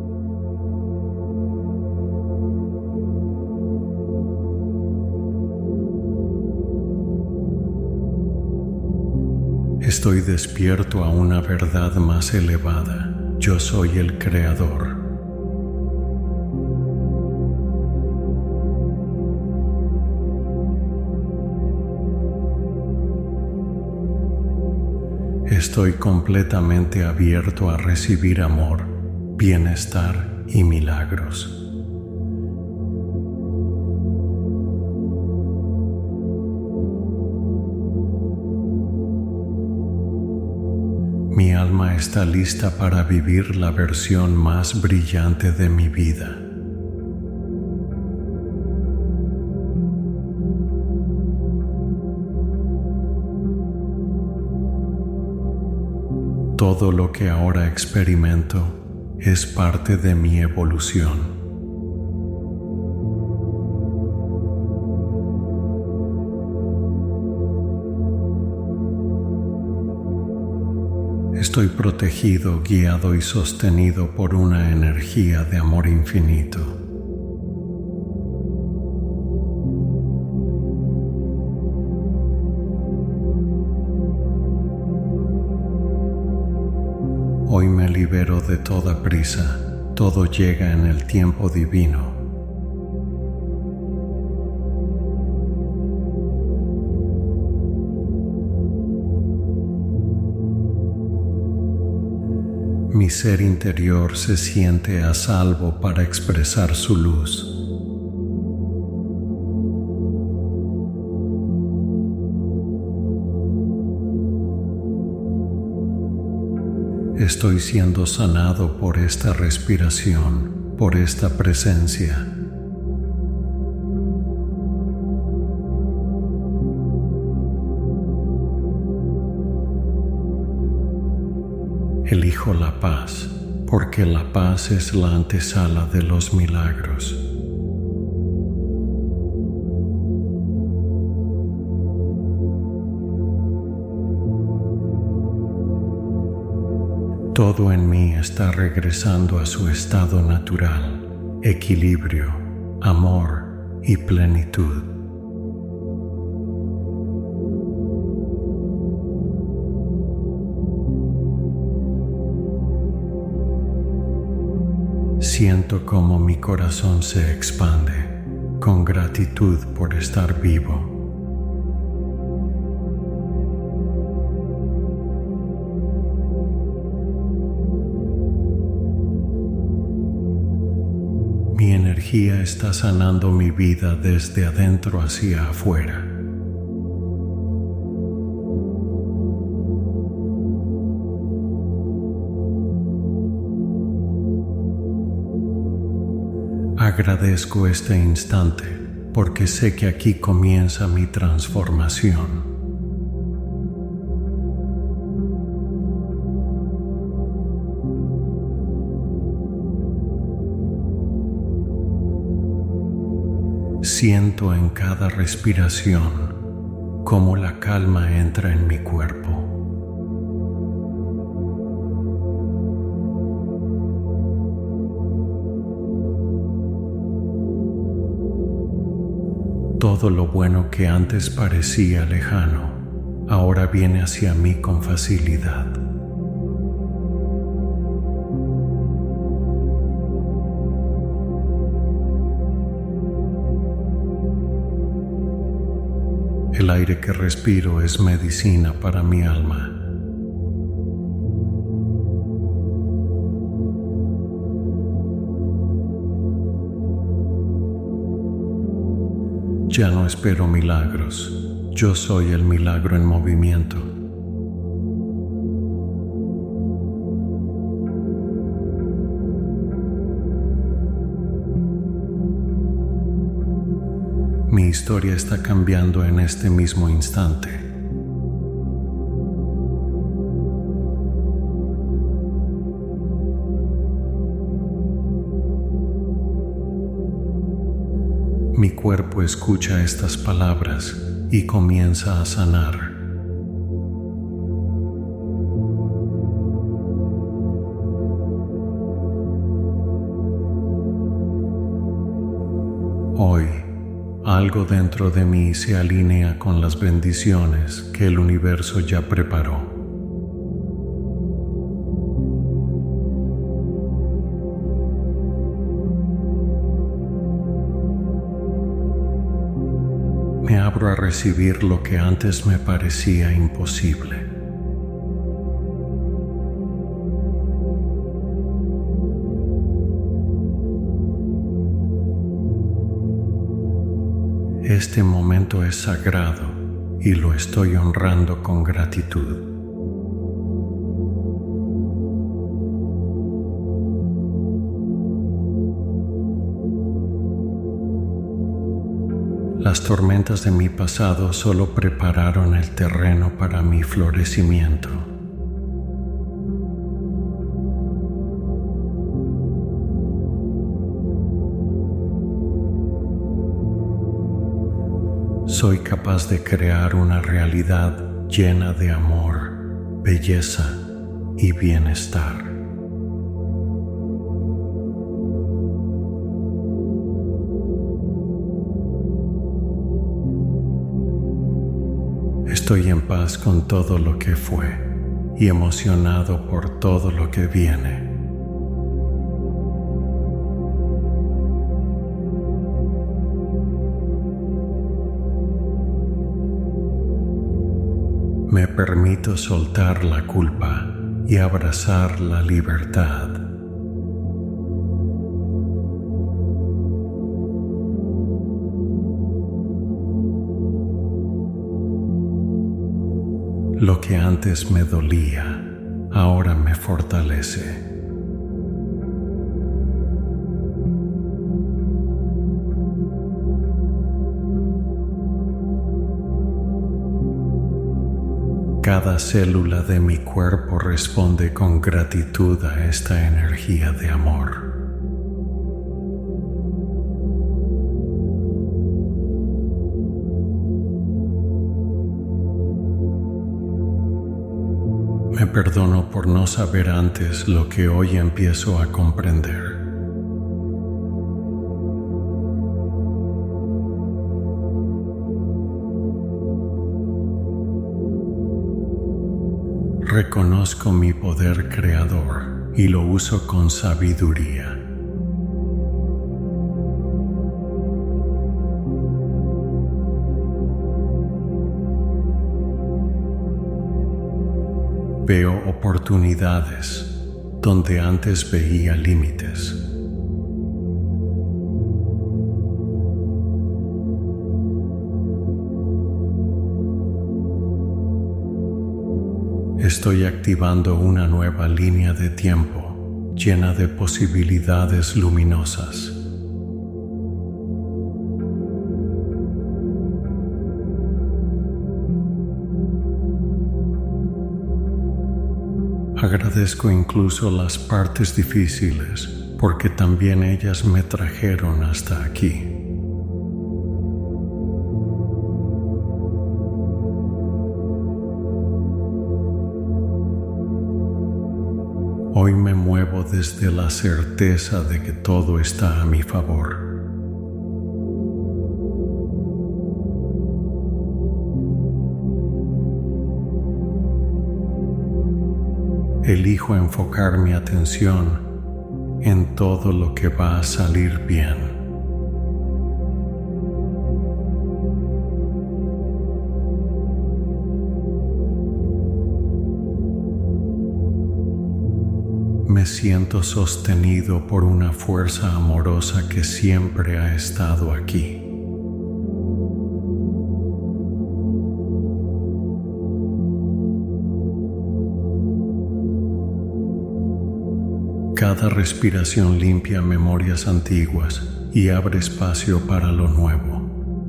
Estoy despierto a una verdad más elevada. Yo soy el creador. Estoy completamente abierto a recibir amor, bienestar y milagros. Mi alma está lista para vivir la versión más brillante de mi vida. Todo lo que ahora experimento es parte de mi evolución. Estoy protegido, guiado y sostenido por una energía de amor infinito. Hoy me libero de toda prisa, todo llega en el tiempo divino. Mi ser interior se siente a salvo para expresar su luz. Estoy siendo sanado por esta respiración, por esta presencia. Elijo la paz, porque la paz es la antesala de los milagros. Todo en mí está regresando a su estado natural, equilibrio, amor y plenitud. Siento cómo mi corazón se expande con gratitud por estar vivo. Mi energía está sanando mi vida desde adentro hacia afuera. Agradezco este instante porque sé que aquí comienza mi transformación. Siento en cada respiración cómo la calma entra en mi cuerpo. Todo lo bueno que antes parecía lejano, ahora viene hacia mí con facilidad. El aire que respiro es medicina para mi alma. Ya no espero milagros, yo soy el milagro en movimiento. Mi historia está cambiando en este mismo instante. Mi cuerpo escucha estas palabras y comienza a sanar. Hoy, algo dentro de mí se alinea con las bendiciones que el universo ya preparó. Me abro a recibir lo que antes me parecía imposible. Este momento es sagrado y lo estoy honrando con gratitud. Las tormentas de mi pasado solo prepararon el terreno para mi florecimiento. Soy capaz de crear una realidad llena de amor, belleza y bienestar. Estoy en paz con todo lo que fue y emocionado por todo lo que viene. Me permito soltar la culpa y abrazar la libertad. Lo que antes me dolía, ahora me fortalece. Cada célula de mi cuerpo responde con gratitud a esta energía de amor. Me perdono por no saber antes lo que hoy empiezo a comprender. Reconozco mi poder creador y lo uso con sabiduría. Veo oportunidades donde antes veía límites. Estoy activando una nueva línea de tiempo llena de posibilidades luminosas. Agradezco incluso las partes difíciles, porque también ellas me trajeron hasta aquí. Hoy me muevo desde la certeza de que todo está a mi favor. Elijo enfocar mi atención en todo lo que va a salir bien. Me siento sostenido por una fuerza amorosa que siempre ha estado aquí. Cada respiración limpia memorias antiguas y abre espacio para lo nuevo.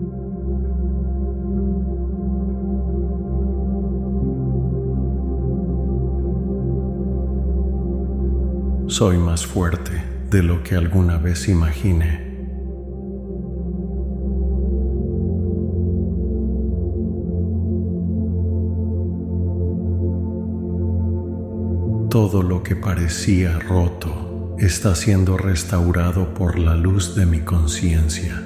Soy más fuerte de lo que alguna vez imaginé. Todo lo que parecía roto está siendo restaurado por la luz de mi conciencia.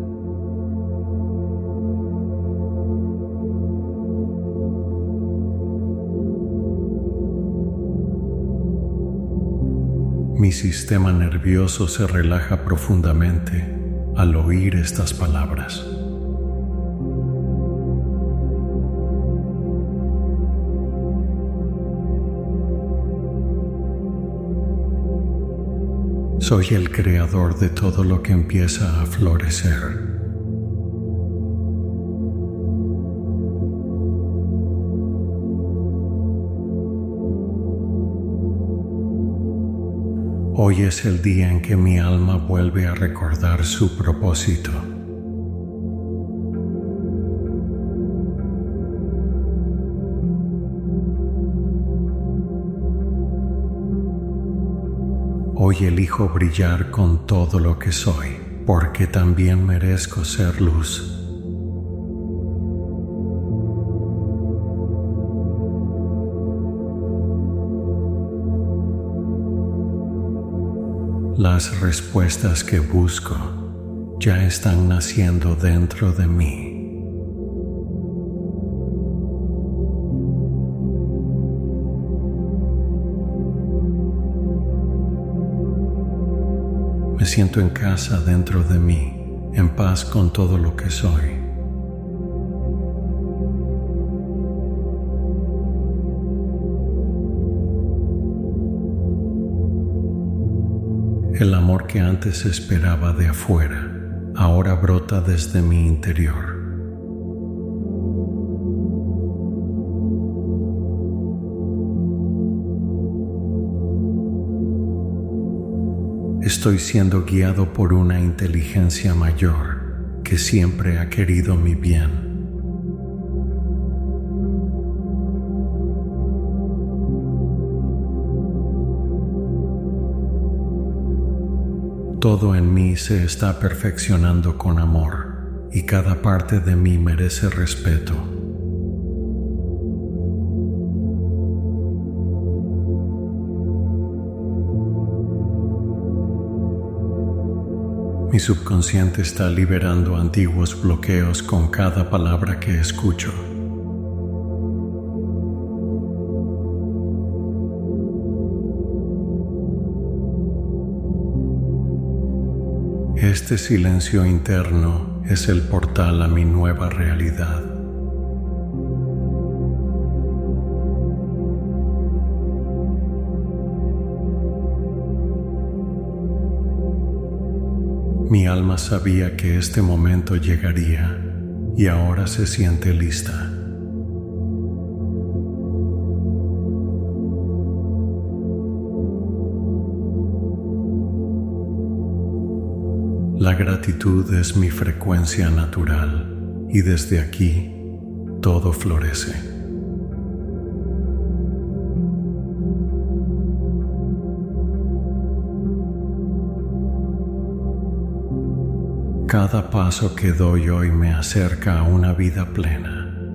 Mi sistema nervioso se relaja profundamente al oír estas palabras. Soy el creador de todo lo que empieza a florecer. Hoy es el día en que mi alma vuelve a recordar su propósito. Hoy elijo brillar con todo lo que soy, porque también merezco ser luz. Las respuestas que busco ya están naciendo dentro de mí. Me siento en casa dentro de mí, en paz con todo lo que soy. El amor que antes esperaba de afuera, ahora brota desde mi interior. Estoy siendo guiado por una inteligencia mayor que siempre ha querido mi bien. Todo en mí se está perfeccionando con amor y cada parte de mí merece respeto. Mi subconsciente está liberando antiguos bloqueos con cada palabra que escucho. Este silencio interno es el portal a mi nueva realidad. Mi alma sabía que este momento llegaría y ahora se siente lista. La gratitud es mi frecuencia natural y desde aquí todo florece. Cada paso que doy hoy me acerca a una vida plena.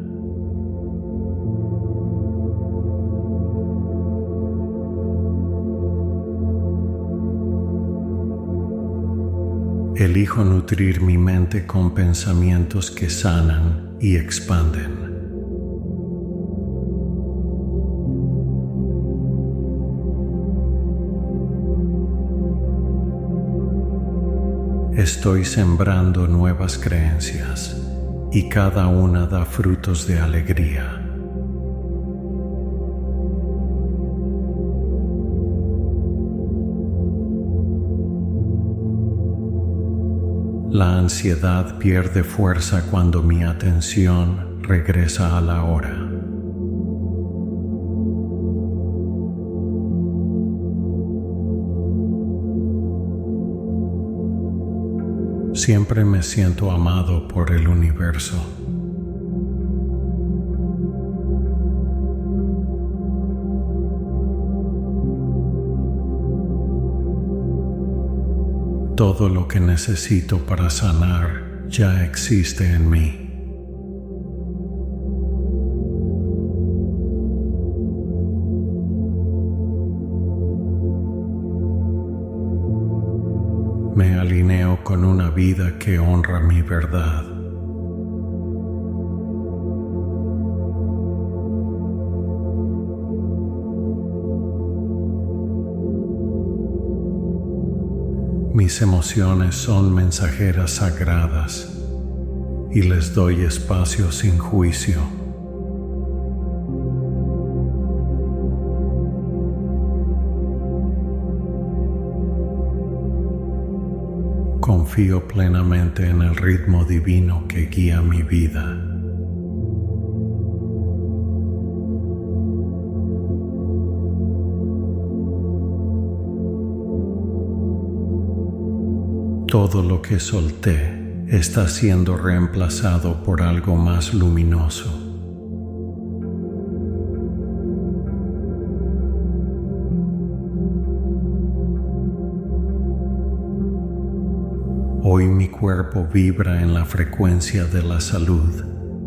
Elijo nutrir mi mente con pensamientos que sanan y expanden. Estoy sembrando nuevas creencias y cada una da frutos de alegría. La ansiedad pierde fuerza cuando mi atención regresa a la hora. Siempre me siento amado por el universo. Todo lo que necesito para sanar ya existe en mí. Me alineo con una vida que honra mi verdad. Mis emociones son mensajeras sagradas y les doy espacio sin juicio. Confío plenamente en el ritmo divino que guía mi vida. Todo lo que solté está siendo reemplazado por algo más luminoso. Hoy mi cuerpo vibra en la frecuencia de la salud.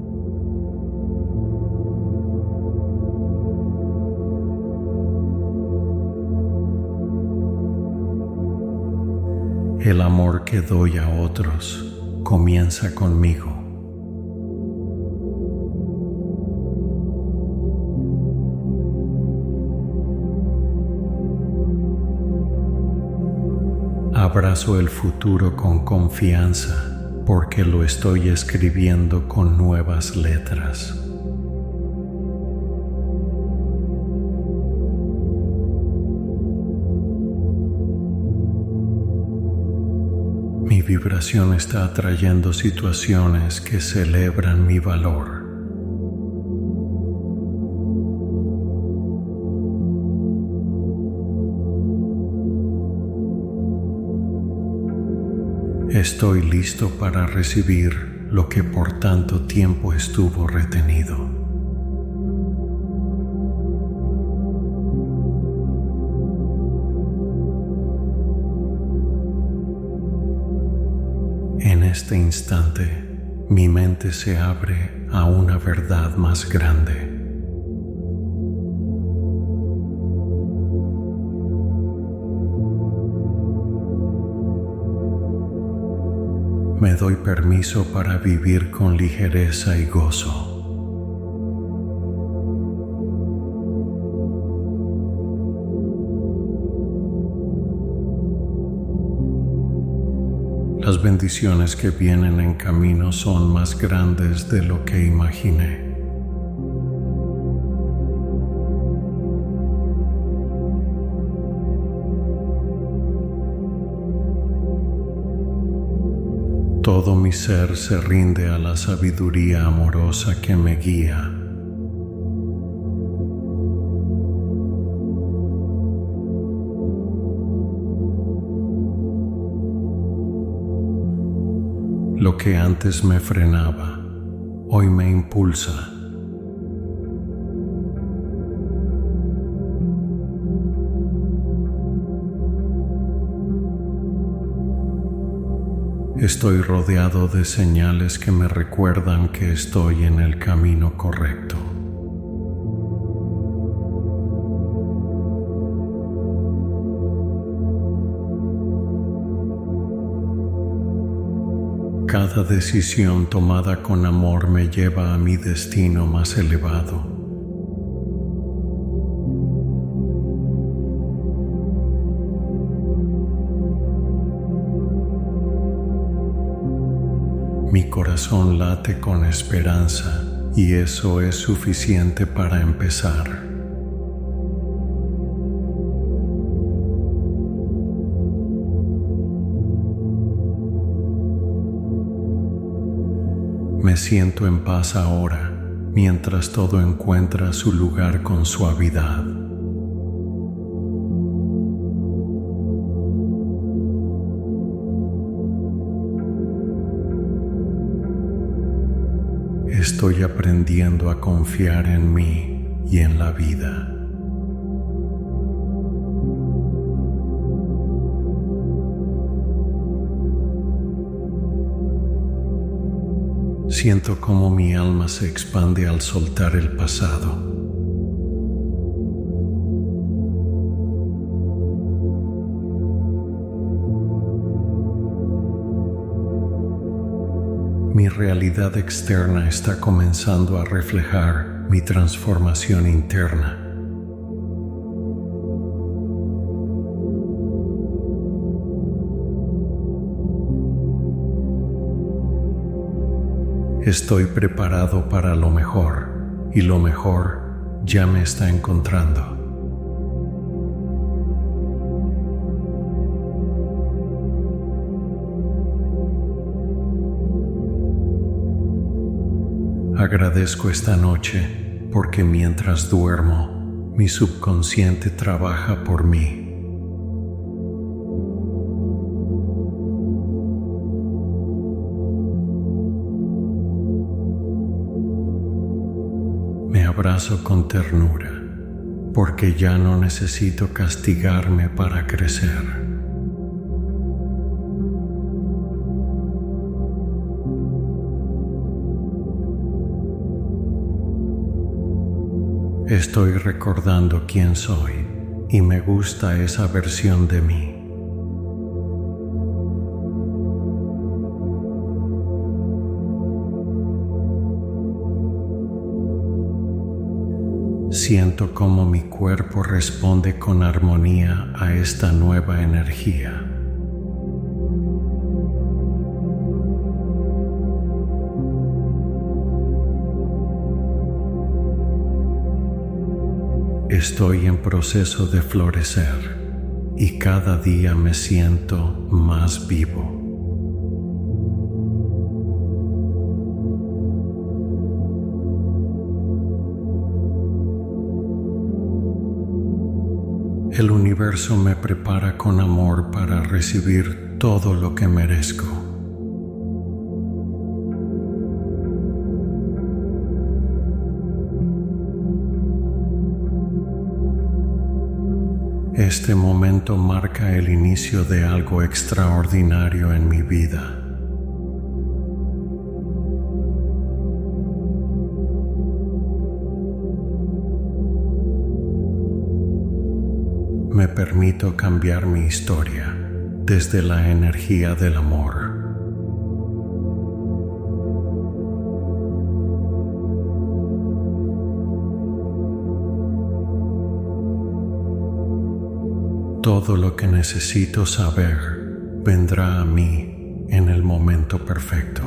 El amor que doy a otros comienza conmigo. Abrazo el futuro con confianza porque lo estoy escribiendo con nuevas letras. Mi vibración está atrayendo situaciones que celebran mi valor. Estoy listo para recibir lo que por tanto tiempo estuvo retenido. En este instante, mi mente se abre a una verdad más grande. Me doy permiso para vivir con ligereza y gozo. Las bendiciones que vienen en camino son más grandes de lo que imaginé. Todo mi ser se rinde a la sabiduría amorosa que me guía. Lo que antes me frenaba, hoy me impulsa. Estoy rodeado de señales que me recuerdan que estoy en el camino correcto. Cada decisión tomada con amor me lleva a mi destino más elevado. Mi corazón late con esperanza y eso es suficiente para empezar. Me siento en paz ahora, mientras todo encuentra su lugar con suavidad. Estoy aprendiendo a confiar en mí y en la vida. Siento cómo mi alma se expande al soltar el pasado. Mi realidad externa está comenzando a reflejar mi transformación interna. Estoy preparado para lo mejor y lo mejor ya me está encontrando. Agradezco esta noche porque mientras duermo, mi subconsciente trabaja por mí. Me abrazo con ternura porque ya no necesito castigarme para crecer. Estoy recordando quién soy y me gusta esa versión de mí. Siento cómo mi cuerpo responde con armonía a esta nueva energía. Estoy en proceso de florecer y cada día me siento más vivo. El universo me prepara con amor para recibir todo lo que merezco. Este momento marca el inicio de algo extraordinario en mi vida. Me permito cambiar mi historia desde la energía del amor. Todo lo que necesito saber vendrá a mí en el momento perfecto.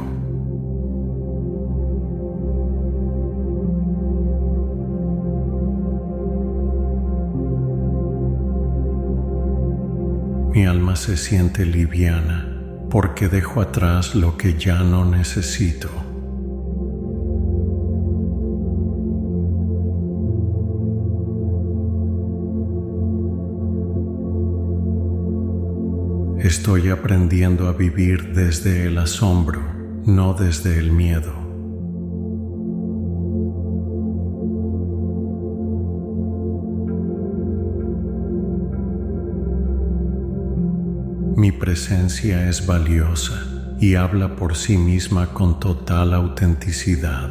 Mi alma se siente liviana porque dejo atrás lo que ya no necesito. Estoy aprendiendo a vivir desde el asombro, no desde el miedo. Mi presencia es valiosa y habla por sí misma con total autenticidad.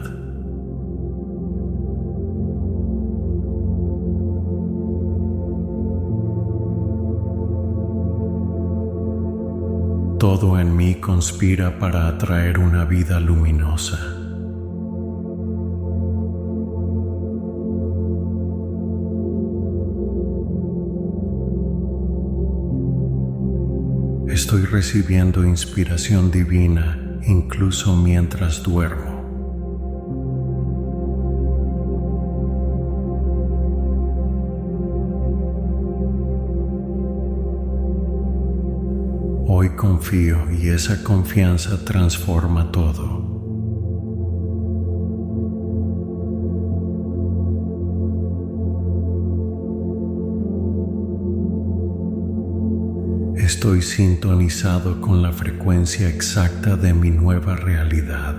Todo en mí conspira para atraer una vida luminosa. Estoy recibiendo inspiración divina incluso mientras duermo. Hoy confío y esa confianza transforma todo. Estoy sintonizado con la frecuencia exacta de mi nueva realidad.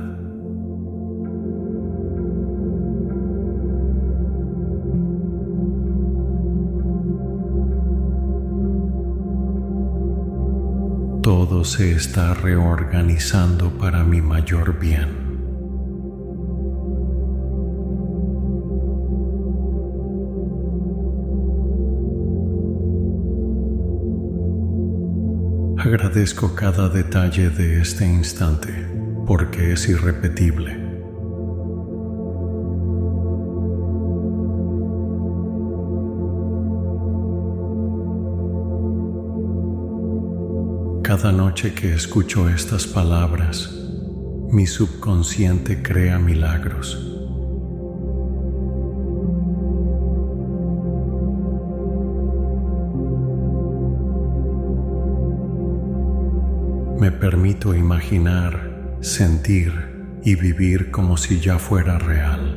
Todo se está reorganizando para mi mayor bien. Agradezco cada detalle de este instante porque es irrepetible. Cada noche que escucho estas palabras, mi subconsciente crea milagros. Me permito imaginar, sentir y vivir como si ya fuera real.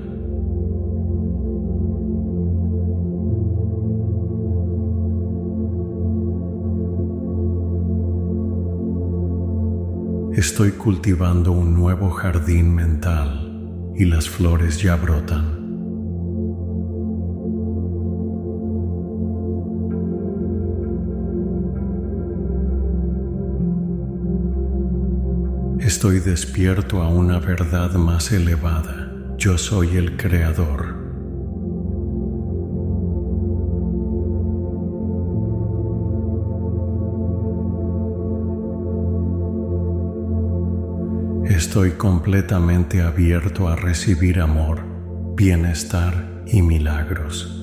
Estoy cultivando un nuevo jardín mental y las flores ya brotan. Estoy despierto a una verdad más elevada. Yo soy el creador. Estoy completamente abierto a recibir amor, bienestar y milagros.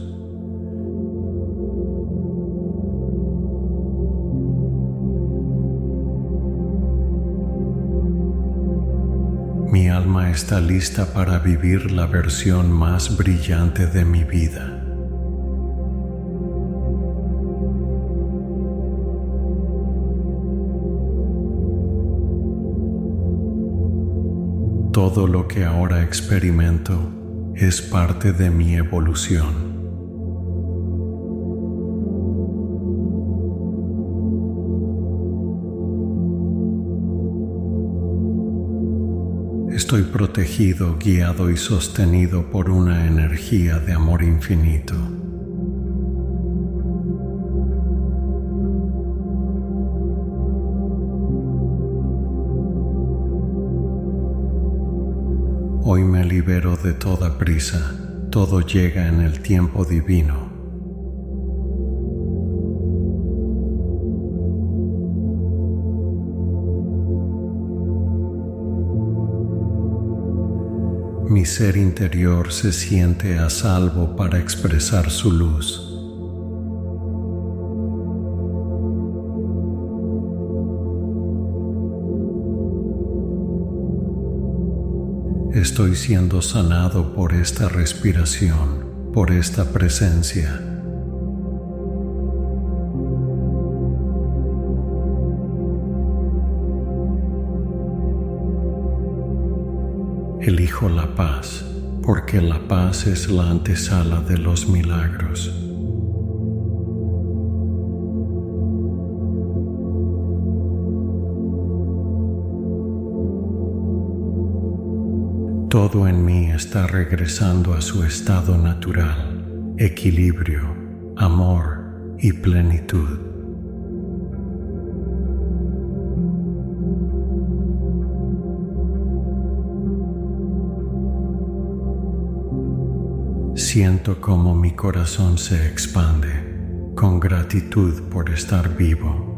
Mi alma está lista para vivir la versión más brillante de mi vida. Todo lo que ahora experimento es parte de mi evolución. Estoy protegido, guiado y sostenido por una energía de amor infinito. Hoy me libero de toda prisa, todo llega en el tiempo divino. Mi ser interior se siente a salvo para expresar su luz. Estoy siendo sanado por esta respiración, por esta presencia. Elijo la paz, porque la paz es la antesala de los milagros. Todo en mí está regresando a su estado natural, equilibrio, amor y plenitud. Siento cómo mi corazón se expande con gratitud por estar vivo.